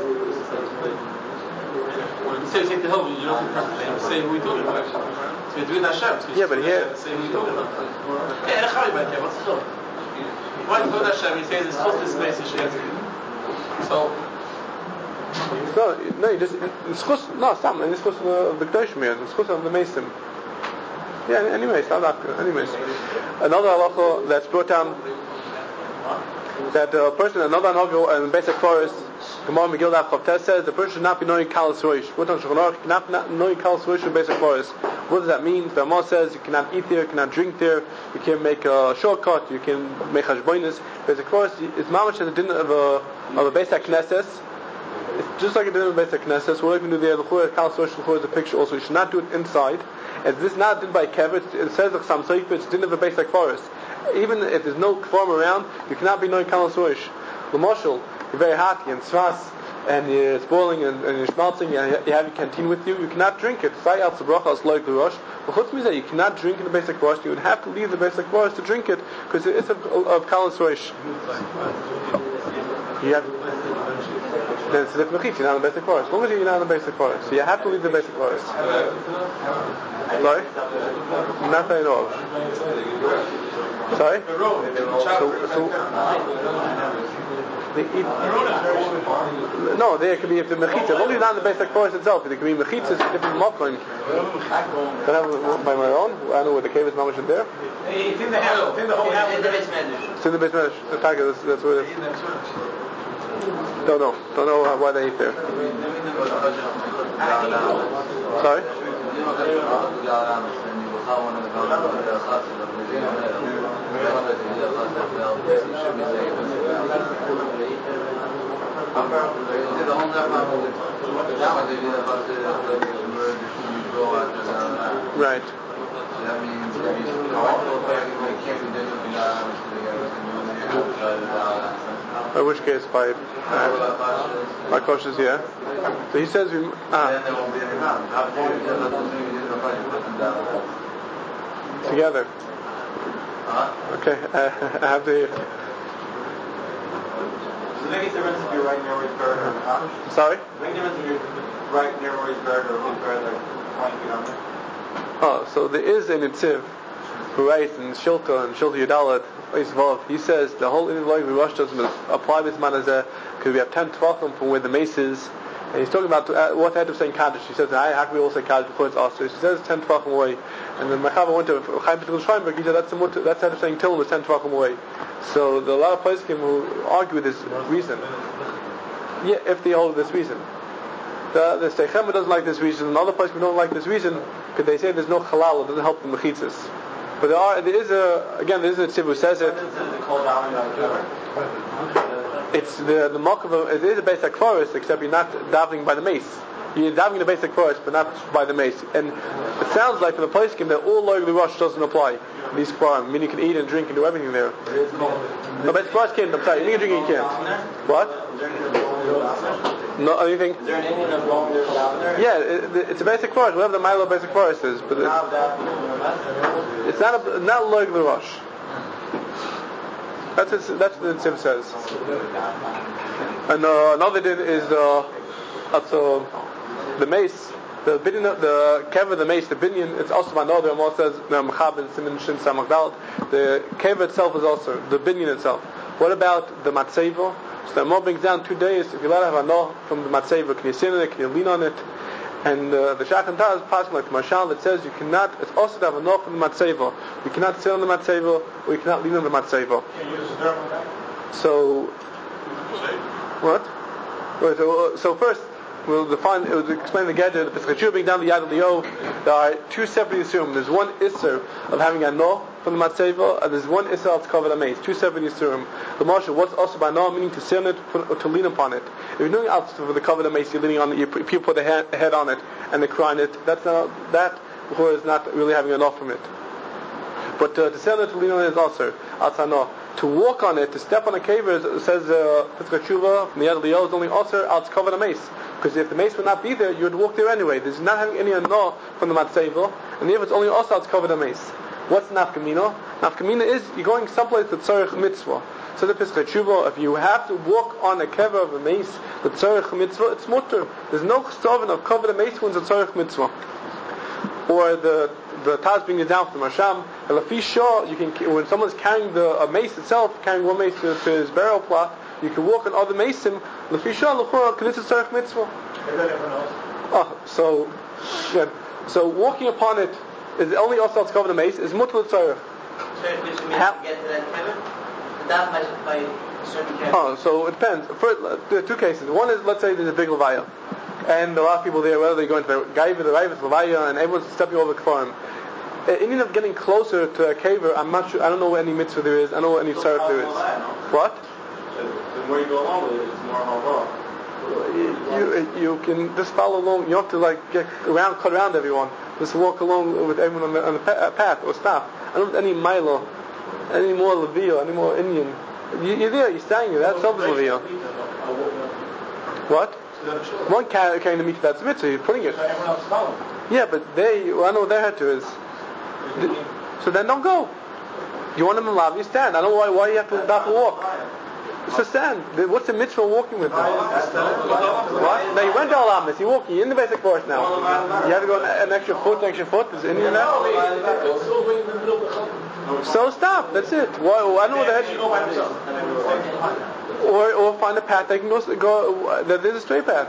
When you say take the hill, you don't have to say who we talking about. So you're doing Hashem. So yeah, but here. Say who we talking about. Yeah, and how about that? What's the hill? Why you go to Hashem? He says it's close to space and she has it. So. No, no, you just discuss. No, stop. And discuss the the Kedoshim here. Discuss of the Mason. Yeah, anyway, stop that. Anyways, another halacha that's brought down that a person, another halacha in basic forest, Gemara Megillah Chavtes says the person should not be knowing kalas roish. What on Shulchan Aruch not not knowing kalas roish in basic forest. What does that mean? The Ramah says you cannot eat there, you cannot drink there, you can make a shortcut, you can make hashbonis. But of course, it's mamash as a dinner of a of a Beis HaKnesses. It's just like a dinner of a Beis HaKnesses. What you can do there, the Chur, Kal Sosh, the Chur is a picture also. You should not do it inside. As this is not done by kever, it says like some soif, it's dinner of a Beis HaKfaros. Even if there's no kvarm around, you cannot be knowing Kal Sosh. L'moshel, you're very hot, you're in Tzvas, and it's boiling and, and you're schmaltzing, and you have your canteen with you, you cannot drink it. Say al tzabracha as loik l'rosh. But chutz mizeh, you cannot drink in the Beis HaKfaros. You would have to leave the Beis HaKfaros to drink it because it is of, of Kal Sosh. You have then it's the mechitz. You're not in the Beis HaKfaros. As long as you're not in the Beis HaKfaros, so you have to leave the Beis HaKfaros. Sorry, not that I know of. Sorry. So, so they eat, no, there could be if the mechitza. As long as you're not in the Beis HaKfaros itself, there could be mechitzas in different makom. Don't have by my own. I know where the cave is. Mamash in there. It's in the house. It's in the whole house. It's in the Beis Medrash. The Taka, that's, that's where it is. Don't know. Don't know why they eat there. Sorry? Right. That means in which case, by uh, by cautious, yeah. So he says, we, ah, together. Okay, uh, I have the. Does it make a difference if you're right near where he's buried or not? Sorry? Does it make a difference if you're right near where he's buried or he's buried like twenty feet under? Oh, so there is a Nitziv who writes in Shilka and Shilta Yudalat. He says the whole Inivloi Rush doesn't apply this man as a because we have ten tvachim from where the mace is, and he's talking about uh, what head of saying Kaddish. He says, "I how can we all say Kaddish before it's also?" He says ten tvachim away, and then Machava went to Chaim Petul Schweinberg. He said that's the mutter, that's head of saying Tilm is ten tvachim away. So there are a lot of poskim who argue this reason. Yeah, if they hold this reason. The, the Seichema doesn't like this reason, and other poskim don't like this reason because they say there's no halal, it doesn't help the mechitzas. But there are, there is a, again, there is a tzib who says it. It's the the mock of a, it is a Beis HaKfaros, except you're not davening by the mace. You're davening the Beis HaKfaros, but not by the mace. And it sounds like for the poskim that all loyal rush doesn't apply. These kvarim, I mean you can eat and drink and do everything there. No, Beis HaKfaros can't. I'm sorry, eating and drinking you can't. What? No, anything? Is there an Indian that's going there down there? Yeah, it, it's a Beis HaKfaros. Whatever the Milo Beis HaKfaros is, but it, it's not a, not loyal rush. That's what, that's what the Tzim says. And uh, another din is uh, also the mace, the binyan, the kever, the mace, the binyan. It's also another. Ramah says the mechab simin shin samagdal. The kever itself is also the binyan itself. What about the matzevo? So the Ramah brings down two days. If you let have a no from the matzevo, can you sit on it? Can you lean on it? And uh, the Shachan Taz is passing like the Mashal that says you cannot, it's also to have a no from the Matzevo. You cannot sit on the Matzevo, or you cannot lean on the Matzevo. Can you use the dermal back? So, what? Wait, so, so first, we'll define, we'll explain the Gedder, the Pesachur being down the Yad Eliyahu. There are two separate Yisurim. There's one Isser of having a no from the Matzevo, and there's one Isser of covered a mace. Two separate Yisurim. The Marshal, what's also by no, meaning to sit on it, put, or to lean upon it. If you're doing out for the covered a mace, you're leaning on it, you, if you put the head, head on it, and they cry on it, that's not, that is not really having enough from it. But uh, to sit on it, to lean on it is also outside no. To walk on it, to step on a caver, it says Pesach Tshuva from the Yad Eliyahu is only also out covered a mace. Because if the mace would not be there, you would walk there anyway. There's not having any no from the Matzevo, and if it's only also out covered a mace. What's nafkamina? Nafkamina is you're going someplace to tzarech mitzvah. So the Pesach Tshuva, if you have to walk on a kever of a mace, the tzarech mitzvah, it's mutter. There's no chesavin of covered a mace when it's a tzarech mitzvah. Or the the Taz brings it down from the Masham. Lafi Shah, you can when someone's carrying the a mace itself, carrying one mace to, to his burial plot, you can walk on other maceim. Lafi Shah, lechora, because it's a tzarech mitzvah. Oh, so good. So walking upon it is only also it's covered a mace is mutter tzarech. Tzarech mitzvah means to get to that kever. That by by certain kever. Oh, so it depends. First, there are two cases. One is let's say there's a big levaya. and a lot of people there, whether they go into the Gaiva, the Raivas, Levaya, and everyone's stepping over the Kfarim. Uh, in of getting closer to a caver, I'm not sure, I don't know any mitzvah there is, I don't know any tzarech there is. What? The more you go along with it, it's more halal. You, you can just follow along, you don't have to like get around, cut around everyone. Just walk along with everyone on the, on the path, or stop. I don't have any Milo, any more Levio, any more Indian. You, you're there, you're standing there, that's self is Levio. What? One carrying the meat, that's a mitzvah, you're putting it. Yeah, but they, well, I know what their head to is. So then don't go. You want them in love, you stand. I don't know why, why you have to stop and walk. It's a stand. What's the mitzvah walking with them? What? No, you went to Alamis, you're walking, you're in the basic forest now. You have to go an extra foot, an extra foot, is any of that? So stop, that's it. Why, I know what the head Or, or find a path they can go, go that there's a straight path.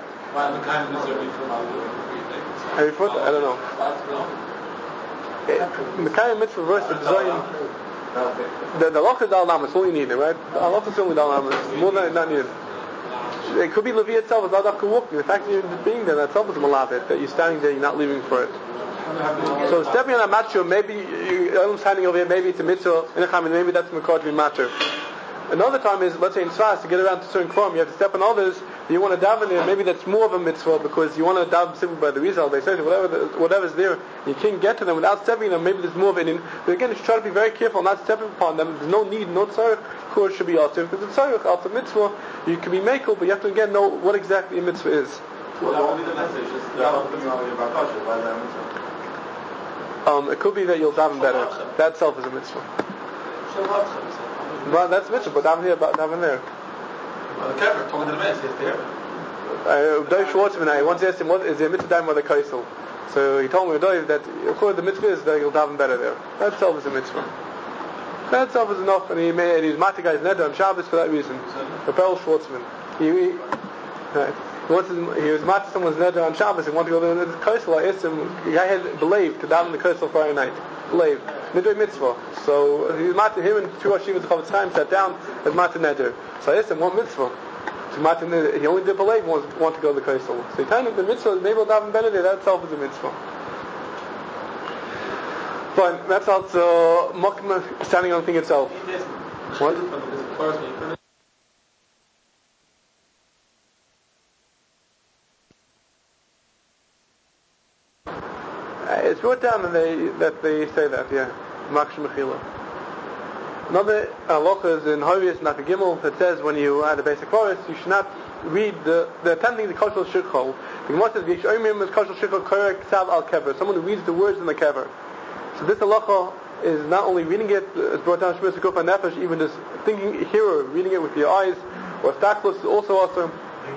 Every foot? I don't know. Mekayim mitzvah verse, the Zoyin, the the loch is Dal Namas, all you need, right? The loch is only Dal Namas, more than not needed. It could be Levi itself, it's not Dafka walking. The fact that you're being there, that itself is a malabit, that you're standing there, you're not leaving for it. So stepping on a matter, maybe you're standing over here, maybe it's a mitzvah, maybe that's Mekar to be matter. Another time is, let's say in Sfas, to get around to certain Krom, you have to step on others, you want to daven there, maybe that's more of a mitzvah because you want to daven simply by the result, they say, whatever the, whatever's there, you can't get to them without stepping on them, maybe there's more of it in. But again, you should try to be very careful not stepping upon them, there's no need, no tzarech, of course should be also. If there's a tzarech after mitzvah, you can be makel, but you have to again know what exactly a mitzvah is. Um, it could be that you'll daven better. That itself is a mitzvah. Well, that's mitzvah, but daven here, daven there. Well, the kever, talking to the man, says there. Dov Schwartzman, I once asked him, what is the mitzvah daven with the kaisel? So he told me, Dov, that of course the mitzvah is that you'll daven better there. That itself is a mitzvah. That itself is enough, and he made, and he's Mata guy's neder on Shabbos for that reason. Raphael Schwartzman. He, he, right. He, wants his, he was Mata someone's neder on Shabbos, and wanted to go to the kaisel. I asked him, the guy had believed to daven the kaisel Friday night. Believed. Neder mitzvah. So he was Mata, him and two Hashivas of the time sat down as Mata neder. So I asked him, what mitzvah? So Mata neder, he only did believe he wanted want to go to the kaisel. So he told him the mitzvah, maybe we'll daven better there, that itself is a mitzvah. Fine, that's also Mokma standing on the thing itself. What? Uh, it's brought down that they, that they say that, yeah. Maksh Mechila. Another halacha is in Horiyas Naka Gimel that says when you are the basic forest, you should not read the, the attending the Koshel Shirchol. The Gemara says, Yishomim is Koshel Shirchol Korek Ksav al Kever. Someone who reads the words in the Kever. So this halacha is not only reading it, it's brought down Shmiras Guf and Nefesh, even just thinking here, reading it with your eyes, or Staklus is also also.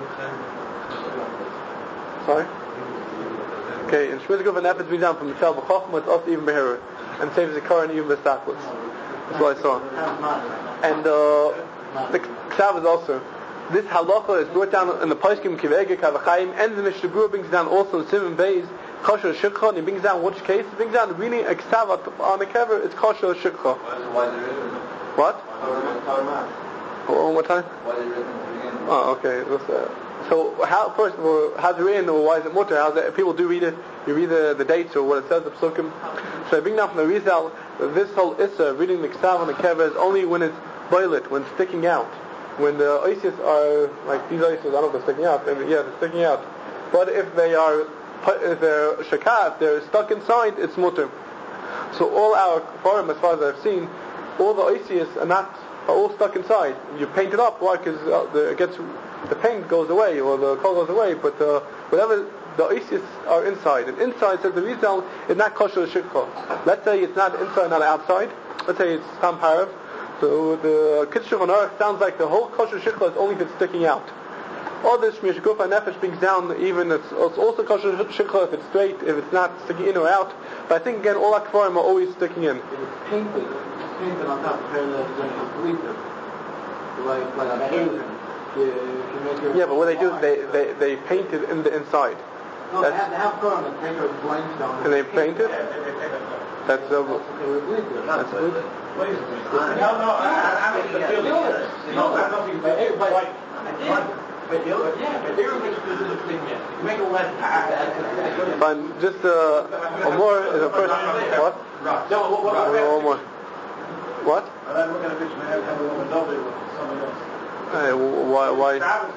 Sorry? Okay, and Shmiras Guf and Nefesh read down from Michal B'Chochma, it's also even Behira, and saves the car and even Staklus. That's what I saw. And uh, the Ksav is also. This halacha is brought down in the Paiskim Kivege Kavachayim, and the Mishnah Berurah brings down also in Simon Beis. Kosher Shikha, he brings down which case? He brings down reading a ksav on the kever, it's Kosher Shikha. What? Oh, one more time? Oh, okay. So, how, first of all, how's it written, or why is it mutter? How's it, people do read it, you read the, the dates or what it says, the psukim. So I bring down from the Rizal that this whole issa, reading the ksav on the kever, is only when it's boilet, when it's sticking out. When the oasis are, like these oasis, I don't know if they're sticking out, and yeah, they're sticking out. But if they are if they're shakah, if they're stuck inside, it's mutter. So all our forum, as far as I've seen, all the oisius are not are all stuck inside. You paint it up, why? Because uh, the, it gets the paint goes away or the color goes away, but uh, whatever the oisius are inside. And inside, says the Rizal, is not kosher shikha. Let's say it's not inside, not outside. Let's say it's tam parav. So the Kitzur on earth sounds like the whole kosher shikha is only if it's sticking out. All this Shmiras Guf and Nefesh brings down even it's, it's also kosher shikha if it's straight, if it's not sticking in or out. But I think again all akvarim are always sticking in. It's painted, it's painted on top of the like like a yeah, but what they do is they, they, they paint it in the inside. No, they have, they have put on the paper limestone. And they paint it? That's a uh, that's a What is it? No, no, I, I, I don't think the feeling. No, I don't think the feeling. But you, yeah, but they're making this is thing yet. You make a less. Fine, just uh, one more is a first. What? No, what? What? One more. What? I'm looking at a picture. I have a woman double with somebody else. Uh, why? Why?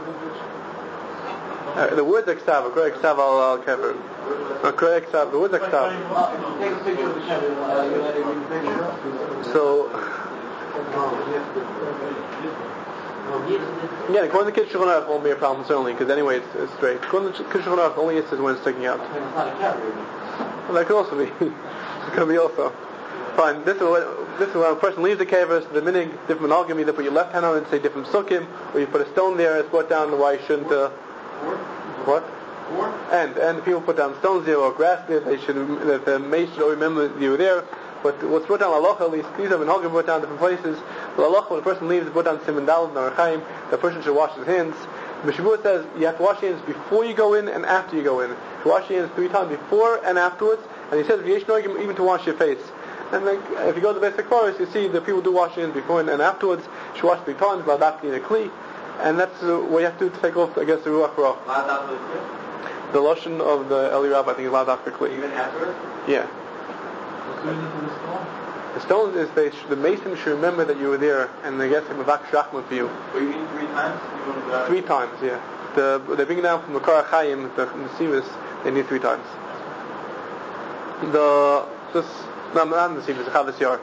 Uh, the word eksav, correct eksav al al kever. Uh, correct eksav, the word eksav. Take a picture of the kever. Uh, you let it be So. Yeah, according to Kid Shulchan Aruch won't be a problem certainly, because anyway it's, it's straight. According to Kid Shulchan Aruch, only it says when it's sticking out. Well, that could also be. It could be also. Fine. This is what, this is when a person leaves the kever. So the minig different monogamy, either put your left hand on it and say different sukkim, or you put a stone there. It's brought down. Why you shouldn't? Uh, what? And and the people put down stones there or grass there. They should. That the maid should remember you were there. But what's brought down halacha, at least these have been halacha brought down different places. The halacha when a person leaves, brought down siman daled and arachaim, the person should wash his hands. Mishabur says you have to wash your hands before you go in and after you go in. You wash your hands three times before and afterwards. And he says even to wash your face. And like, if you go to the basic forest, you see that people do wash their hands before and, and afterwards. You should wash three times, ladafki in a kli, and that's uh, what you have to take off. I guess the ruach roch. The lotion of the Eli Rab, I think, is ladafki kli. Even afterwards? Yeah. The stone is they sh- the mason should remember that you were there, and they get him a vak shachma for you. But you mean three times? You want to Three times, yeah. The they bring it down from the Kara Chaim, the Nesivus, they need three times. The this no not the Nesivus, the Chavas Yar.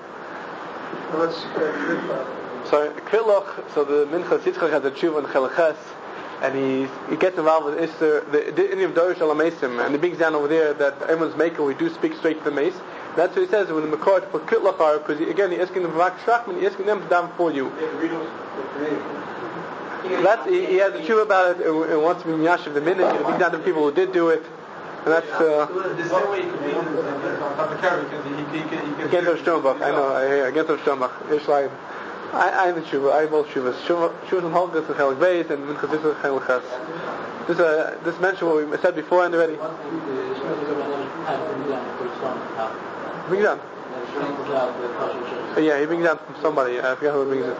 So Kvilach, so the Minchas Yitzchak has a tshuva in Chelches, and he he gets involved with Esther, the the Indian Dorish Alamesim, and he brings down over there that everyone's maker we do speak straight to the mace. That's what he says when the Makar to put Kvilach are, because again he's asking the Vak Shrachman, he's asking them to down for you. That's he, he has a tshuva about it, and, and wants to be Yashiv the minute, and he brings down the people who did do it. And that's uh There's no way you can be on the carry because he can against of Shternbach. I know, I hear against of Shternbach. Yishlaim. I I the tshuva, I both tshuvas. Shuvas and Holgas and Chelik Beis and Minchas Yitzchak Chelik Ches. This uh this mention what we said before and already. Bring it down. Yeah, he brings it down from somebody. I forget who brings it.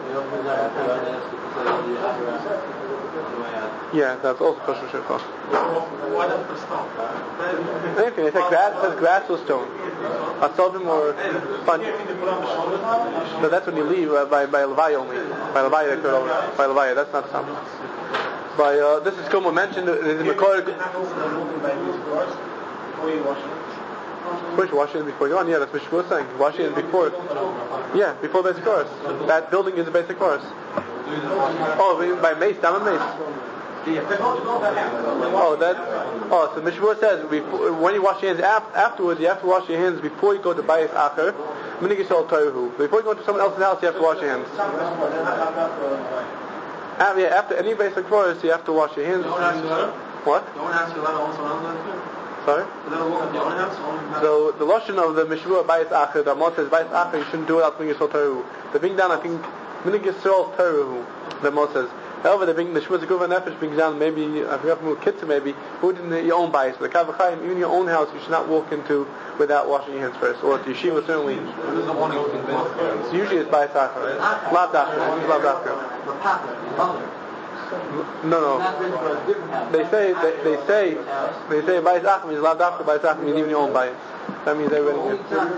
Yeah, that's also kosher shirkah. Why not the stone? Anything, it says grass, it says grass or stone. Asovim or sponge. No, that's when you leave uh, by by Levi only. By Levi, they could over. By Levi, that's not something. By uh, this is Kumo mentioned in the Makor. First, wash it before you go on. Yeah, that's what Mishmur was saying. Wash it before. Yeah, before basic course. That building is a basic course. Oh, by mace, down a mace. Oh, that. Oh, so Mishmur says before, when you wash your hands af- afterwards, you have to wash your hands before you go to Bayis Acher. Minigisol Tohu. Before you go to someone else's house, you have to wash your hands. Uh, yeah, after any basic course, you have to wash your hands. What? Sorry? So the lotion of the Mishmur Bayis Acher, the Moshe says Bayis Acher, you shouldn't do it out Minigisol Tohu. The bring down, I think, Minigisol Tohu. The Moshe says. However, they bring the Shmuz Guva Nefesh brings down maybe I forgot from Kitzur maybe who in your own bias, but the Kavachayim, even your own house, you should not walk into without washing your hands first. Or at yeshiva certainly. So usually it's bias after. Lav dafka. Lav dafka. No, no. They say they, they say they say bias after means lav dafka. Bias after means even your own bias. That means everybody.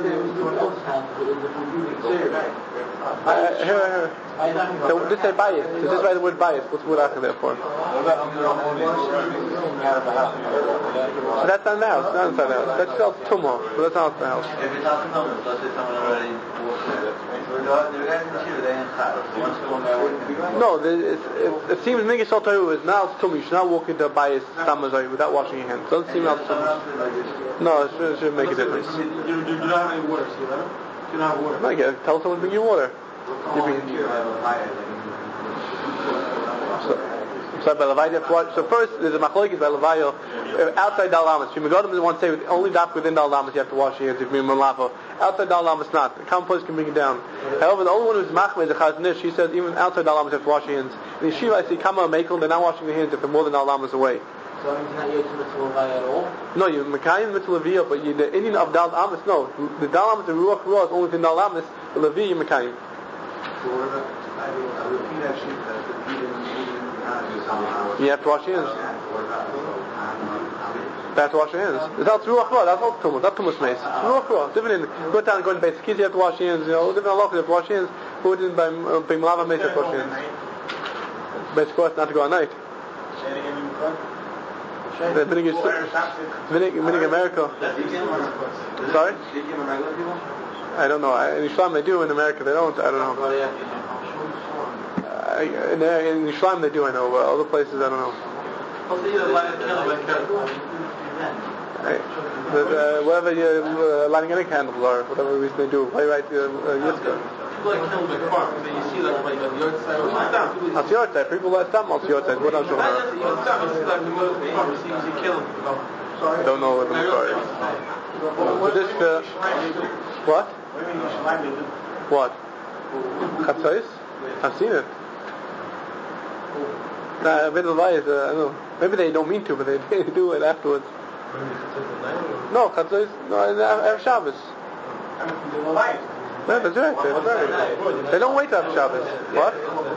Uh, here, here. So this say bias. So just write the word bias. What's the word after there for? So that's not the house. Not inside the house. That's self tumor. So that's not the house. If it's out tumor, let's say someone already walked there. No, the, it's, it, it seems Mingis Taru is now tumor. You should not walk into a bias stamazai without washing your hands. Doesn't seem out tumor. No, it should, it should make a difference. You do not have any water, so you let him? You don't have water. No, yeah, tell someone to bring you water. You bring, so, so by Levi, so first there's a machlokes by Levi uh, outside Dal Lamas. Shemigodim want to say only daf within Dal Lamas you have to wash your hands if you're Malavo. Outside Dal Lamas not. The common place can bring it down. However, the only one who's machmir is the Chaznish. She says even outside Dal Lamas you have to wash your hands. In the Yeshiva I see Kama Mekel, they're not washing their hands if they're more than Dal Lamas away. So that means you're not using mitzvah Levi at all? No, you're Mekayim mitzvah Leviyah, but you, the Indian of Dal Lamas, no. The Dal Lamas, the Ruach Ruach is only within Dal Lamas, the Levi you're Mekayim. So what about, I mean, I repeat that sheet that the You have to wash your hands. That's to wash your hands. That's ruach ra. That's not tumah. That's tumah smeis. Ruach ra. Different in go down and go in basic kids. You have to wash your hands. You know, different halachas. You have to wash your hands. Who didn't by by malava meis have to wash your hands. Basic course not to go at night. The vinegar, vinegar, vinegar America. Sorry? I don't know. In Islam they do. In America they don't. I don't know. Uh, in, in Islam they do. I know. But other places I don't know. I, but, uh, whatever you uh, lighting any candles or whatever reason they do. Play right. Uh, uh, People like killing the car. So you see like like on the other side of the down. Al Siyot people let them Al Siyot what else? You see like the most car. You see you see killing. I don't know what the car is. But this uh, what? What? Chatzos? I've seen it. Nah, a bit of lies. Uh, I don't know. Maybe they don't mean to, but they, they do it afterwards. No, Chatzos. No, I have Shabbos. No, that's right. That's right. They don't wait to have Shabbos. What?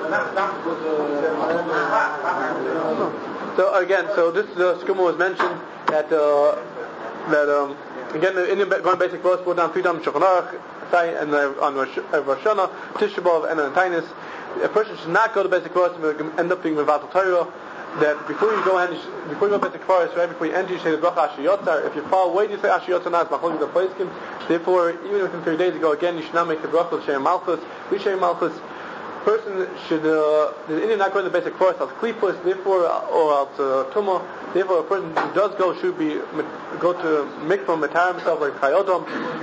No. So again, so this the uh, Skuma was mentioned that uh, that um, again the Indian going basic verse brought down three times Shulchan Aruch and uh, on Rosh Hashanah, Tisha B'av, and on Tainus. A person should not go to basic verse and end up being Mevatel Torah. That before you go ahead, before you go basic verse, right before you enter, you say the bracha Asher Yotzar. If you're far away, you say Asher Yotzar. Not machlokes the Poskim. Therefore, even within thirty days ago, again, you should not make the bracha of Shem Malchus. We Shem Malchus. Person should uh, the Indian not going to the basic verse as klipus. Therefore, or as uh, tumah. Therefore, a person who does go should be go to mikvah matar himself like chayodom.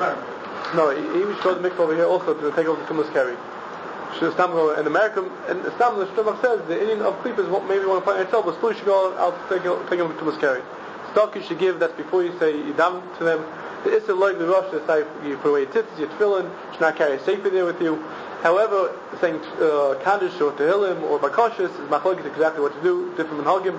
No, he, he should go to mikvah over here also to take over the tumah's carry. Should Stam go in America? And Stam the Shlomo says the Indian of klipus won't maybe want to find itself, but still you should go out to take take over the tumah's carry. Stock you should give. That's before you say yidam to them. The Issa like the Rosh, the you put away your tzitzis, your tefillin, you should not carry a sefer there with you. However, saying uh, Kaddish or Tehillim or Bakashis is machlokes exactly what to do, different minhagim.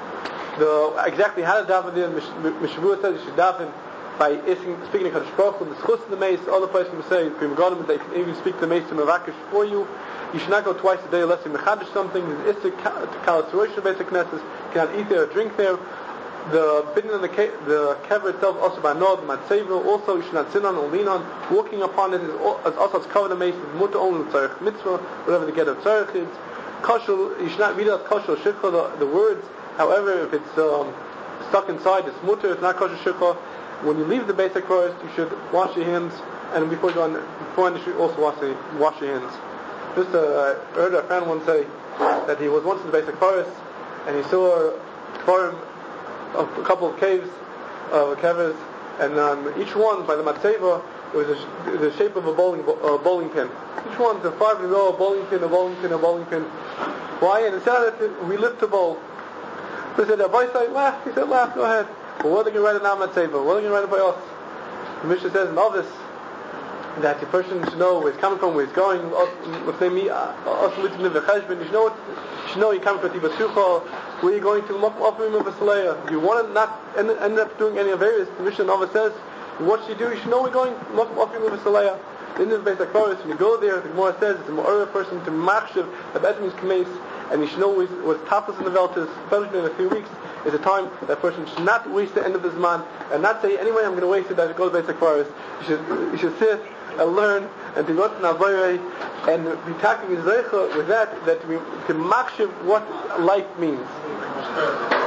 The exactly how to daven there, Mishavua says you should daven by speaking to Kadosh Baruch Hu, the schus in the mace. Other places can say Primagodim, they can even speak to the mace to Mavakish for you. You should not go twice a day unless you mechadish something. There's Issa Kalas Rosh basic knesses, cannot eat there or drink there. The bidden in the ke- the kever itself also by nod matzever also you should not sit on or lean on. Walking upon it is as also as covered the mace is mutter only tzarich mitzvah whatever the get of tzarich is. Kashul you should not read out kashul shikha the, the words. However, if it's um, stuck inside, it's mutter. It's not kashul shikha. When you leave the basic forest, you should wash your hands, and before you go on, before you should also wash the, wash your hands. Just uh, I heard a friend once say that he was once in the basic forest and he saw a farm. A couple of caves, uh, caves, and um, each one by the matzeva was a, the shape of a bowling uh, bowling pin. Each one, the five in a row, a bowling pin, a bowling pin, a bowling pin. Why? And instead of it, we lift the bowl. They said, "Rabbi said, laugh." He said, "Laugh. Go ahead." But what are they going to write in our matzeva? What are they going to write by us? The Mishnah says in Ovis that the person should know where he's coming from, where he's going. Let's say me, also you should know what, you should know you're coming from Tibasucha, where you're going to Mokmim of Vasaleya. If you want to not end, end up doing any of various, the Mishnah Nova says, what should you do? You should know we're going Mokmim of Vasaleya. In the basic forest, when you go there, the Gemara says it's a Ma'ora person to Machshav, the Betam's Kameis, and you should know what's tapas in the Veltas, especially in a few weeks, is a time that person should not waste the end of his man, and not say, anyway, I'm going to waste it, I should go to basic forest. You should, you should sit and learn, and to go to Navayrei, and be talking with that, that we can Machshav what life means.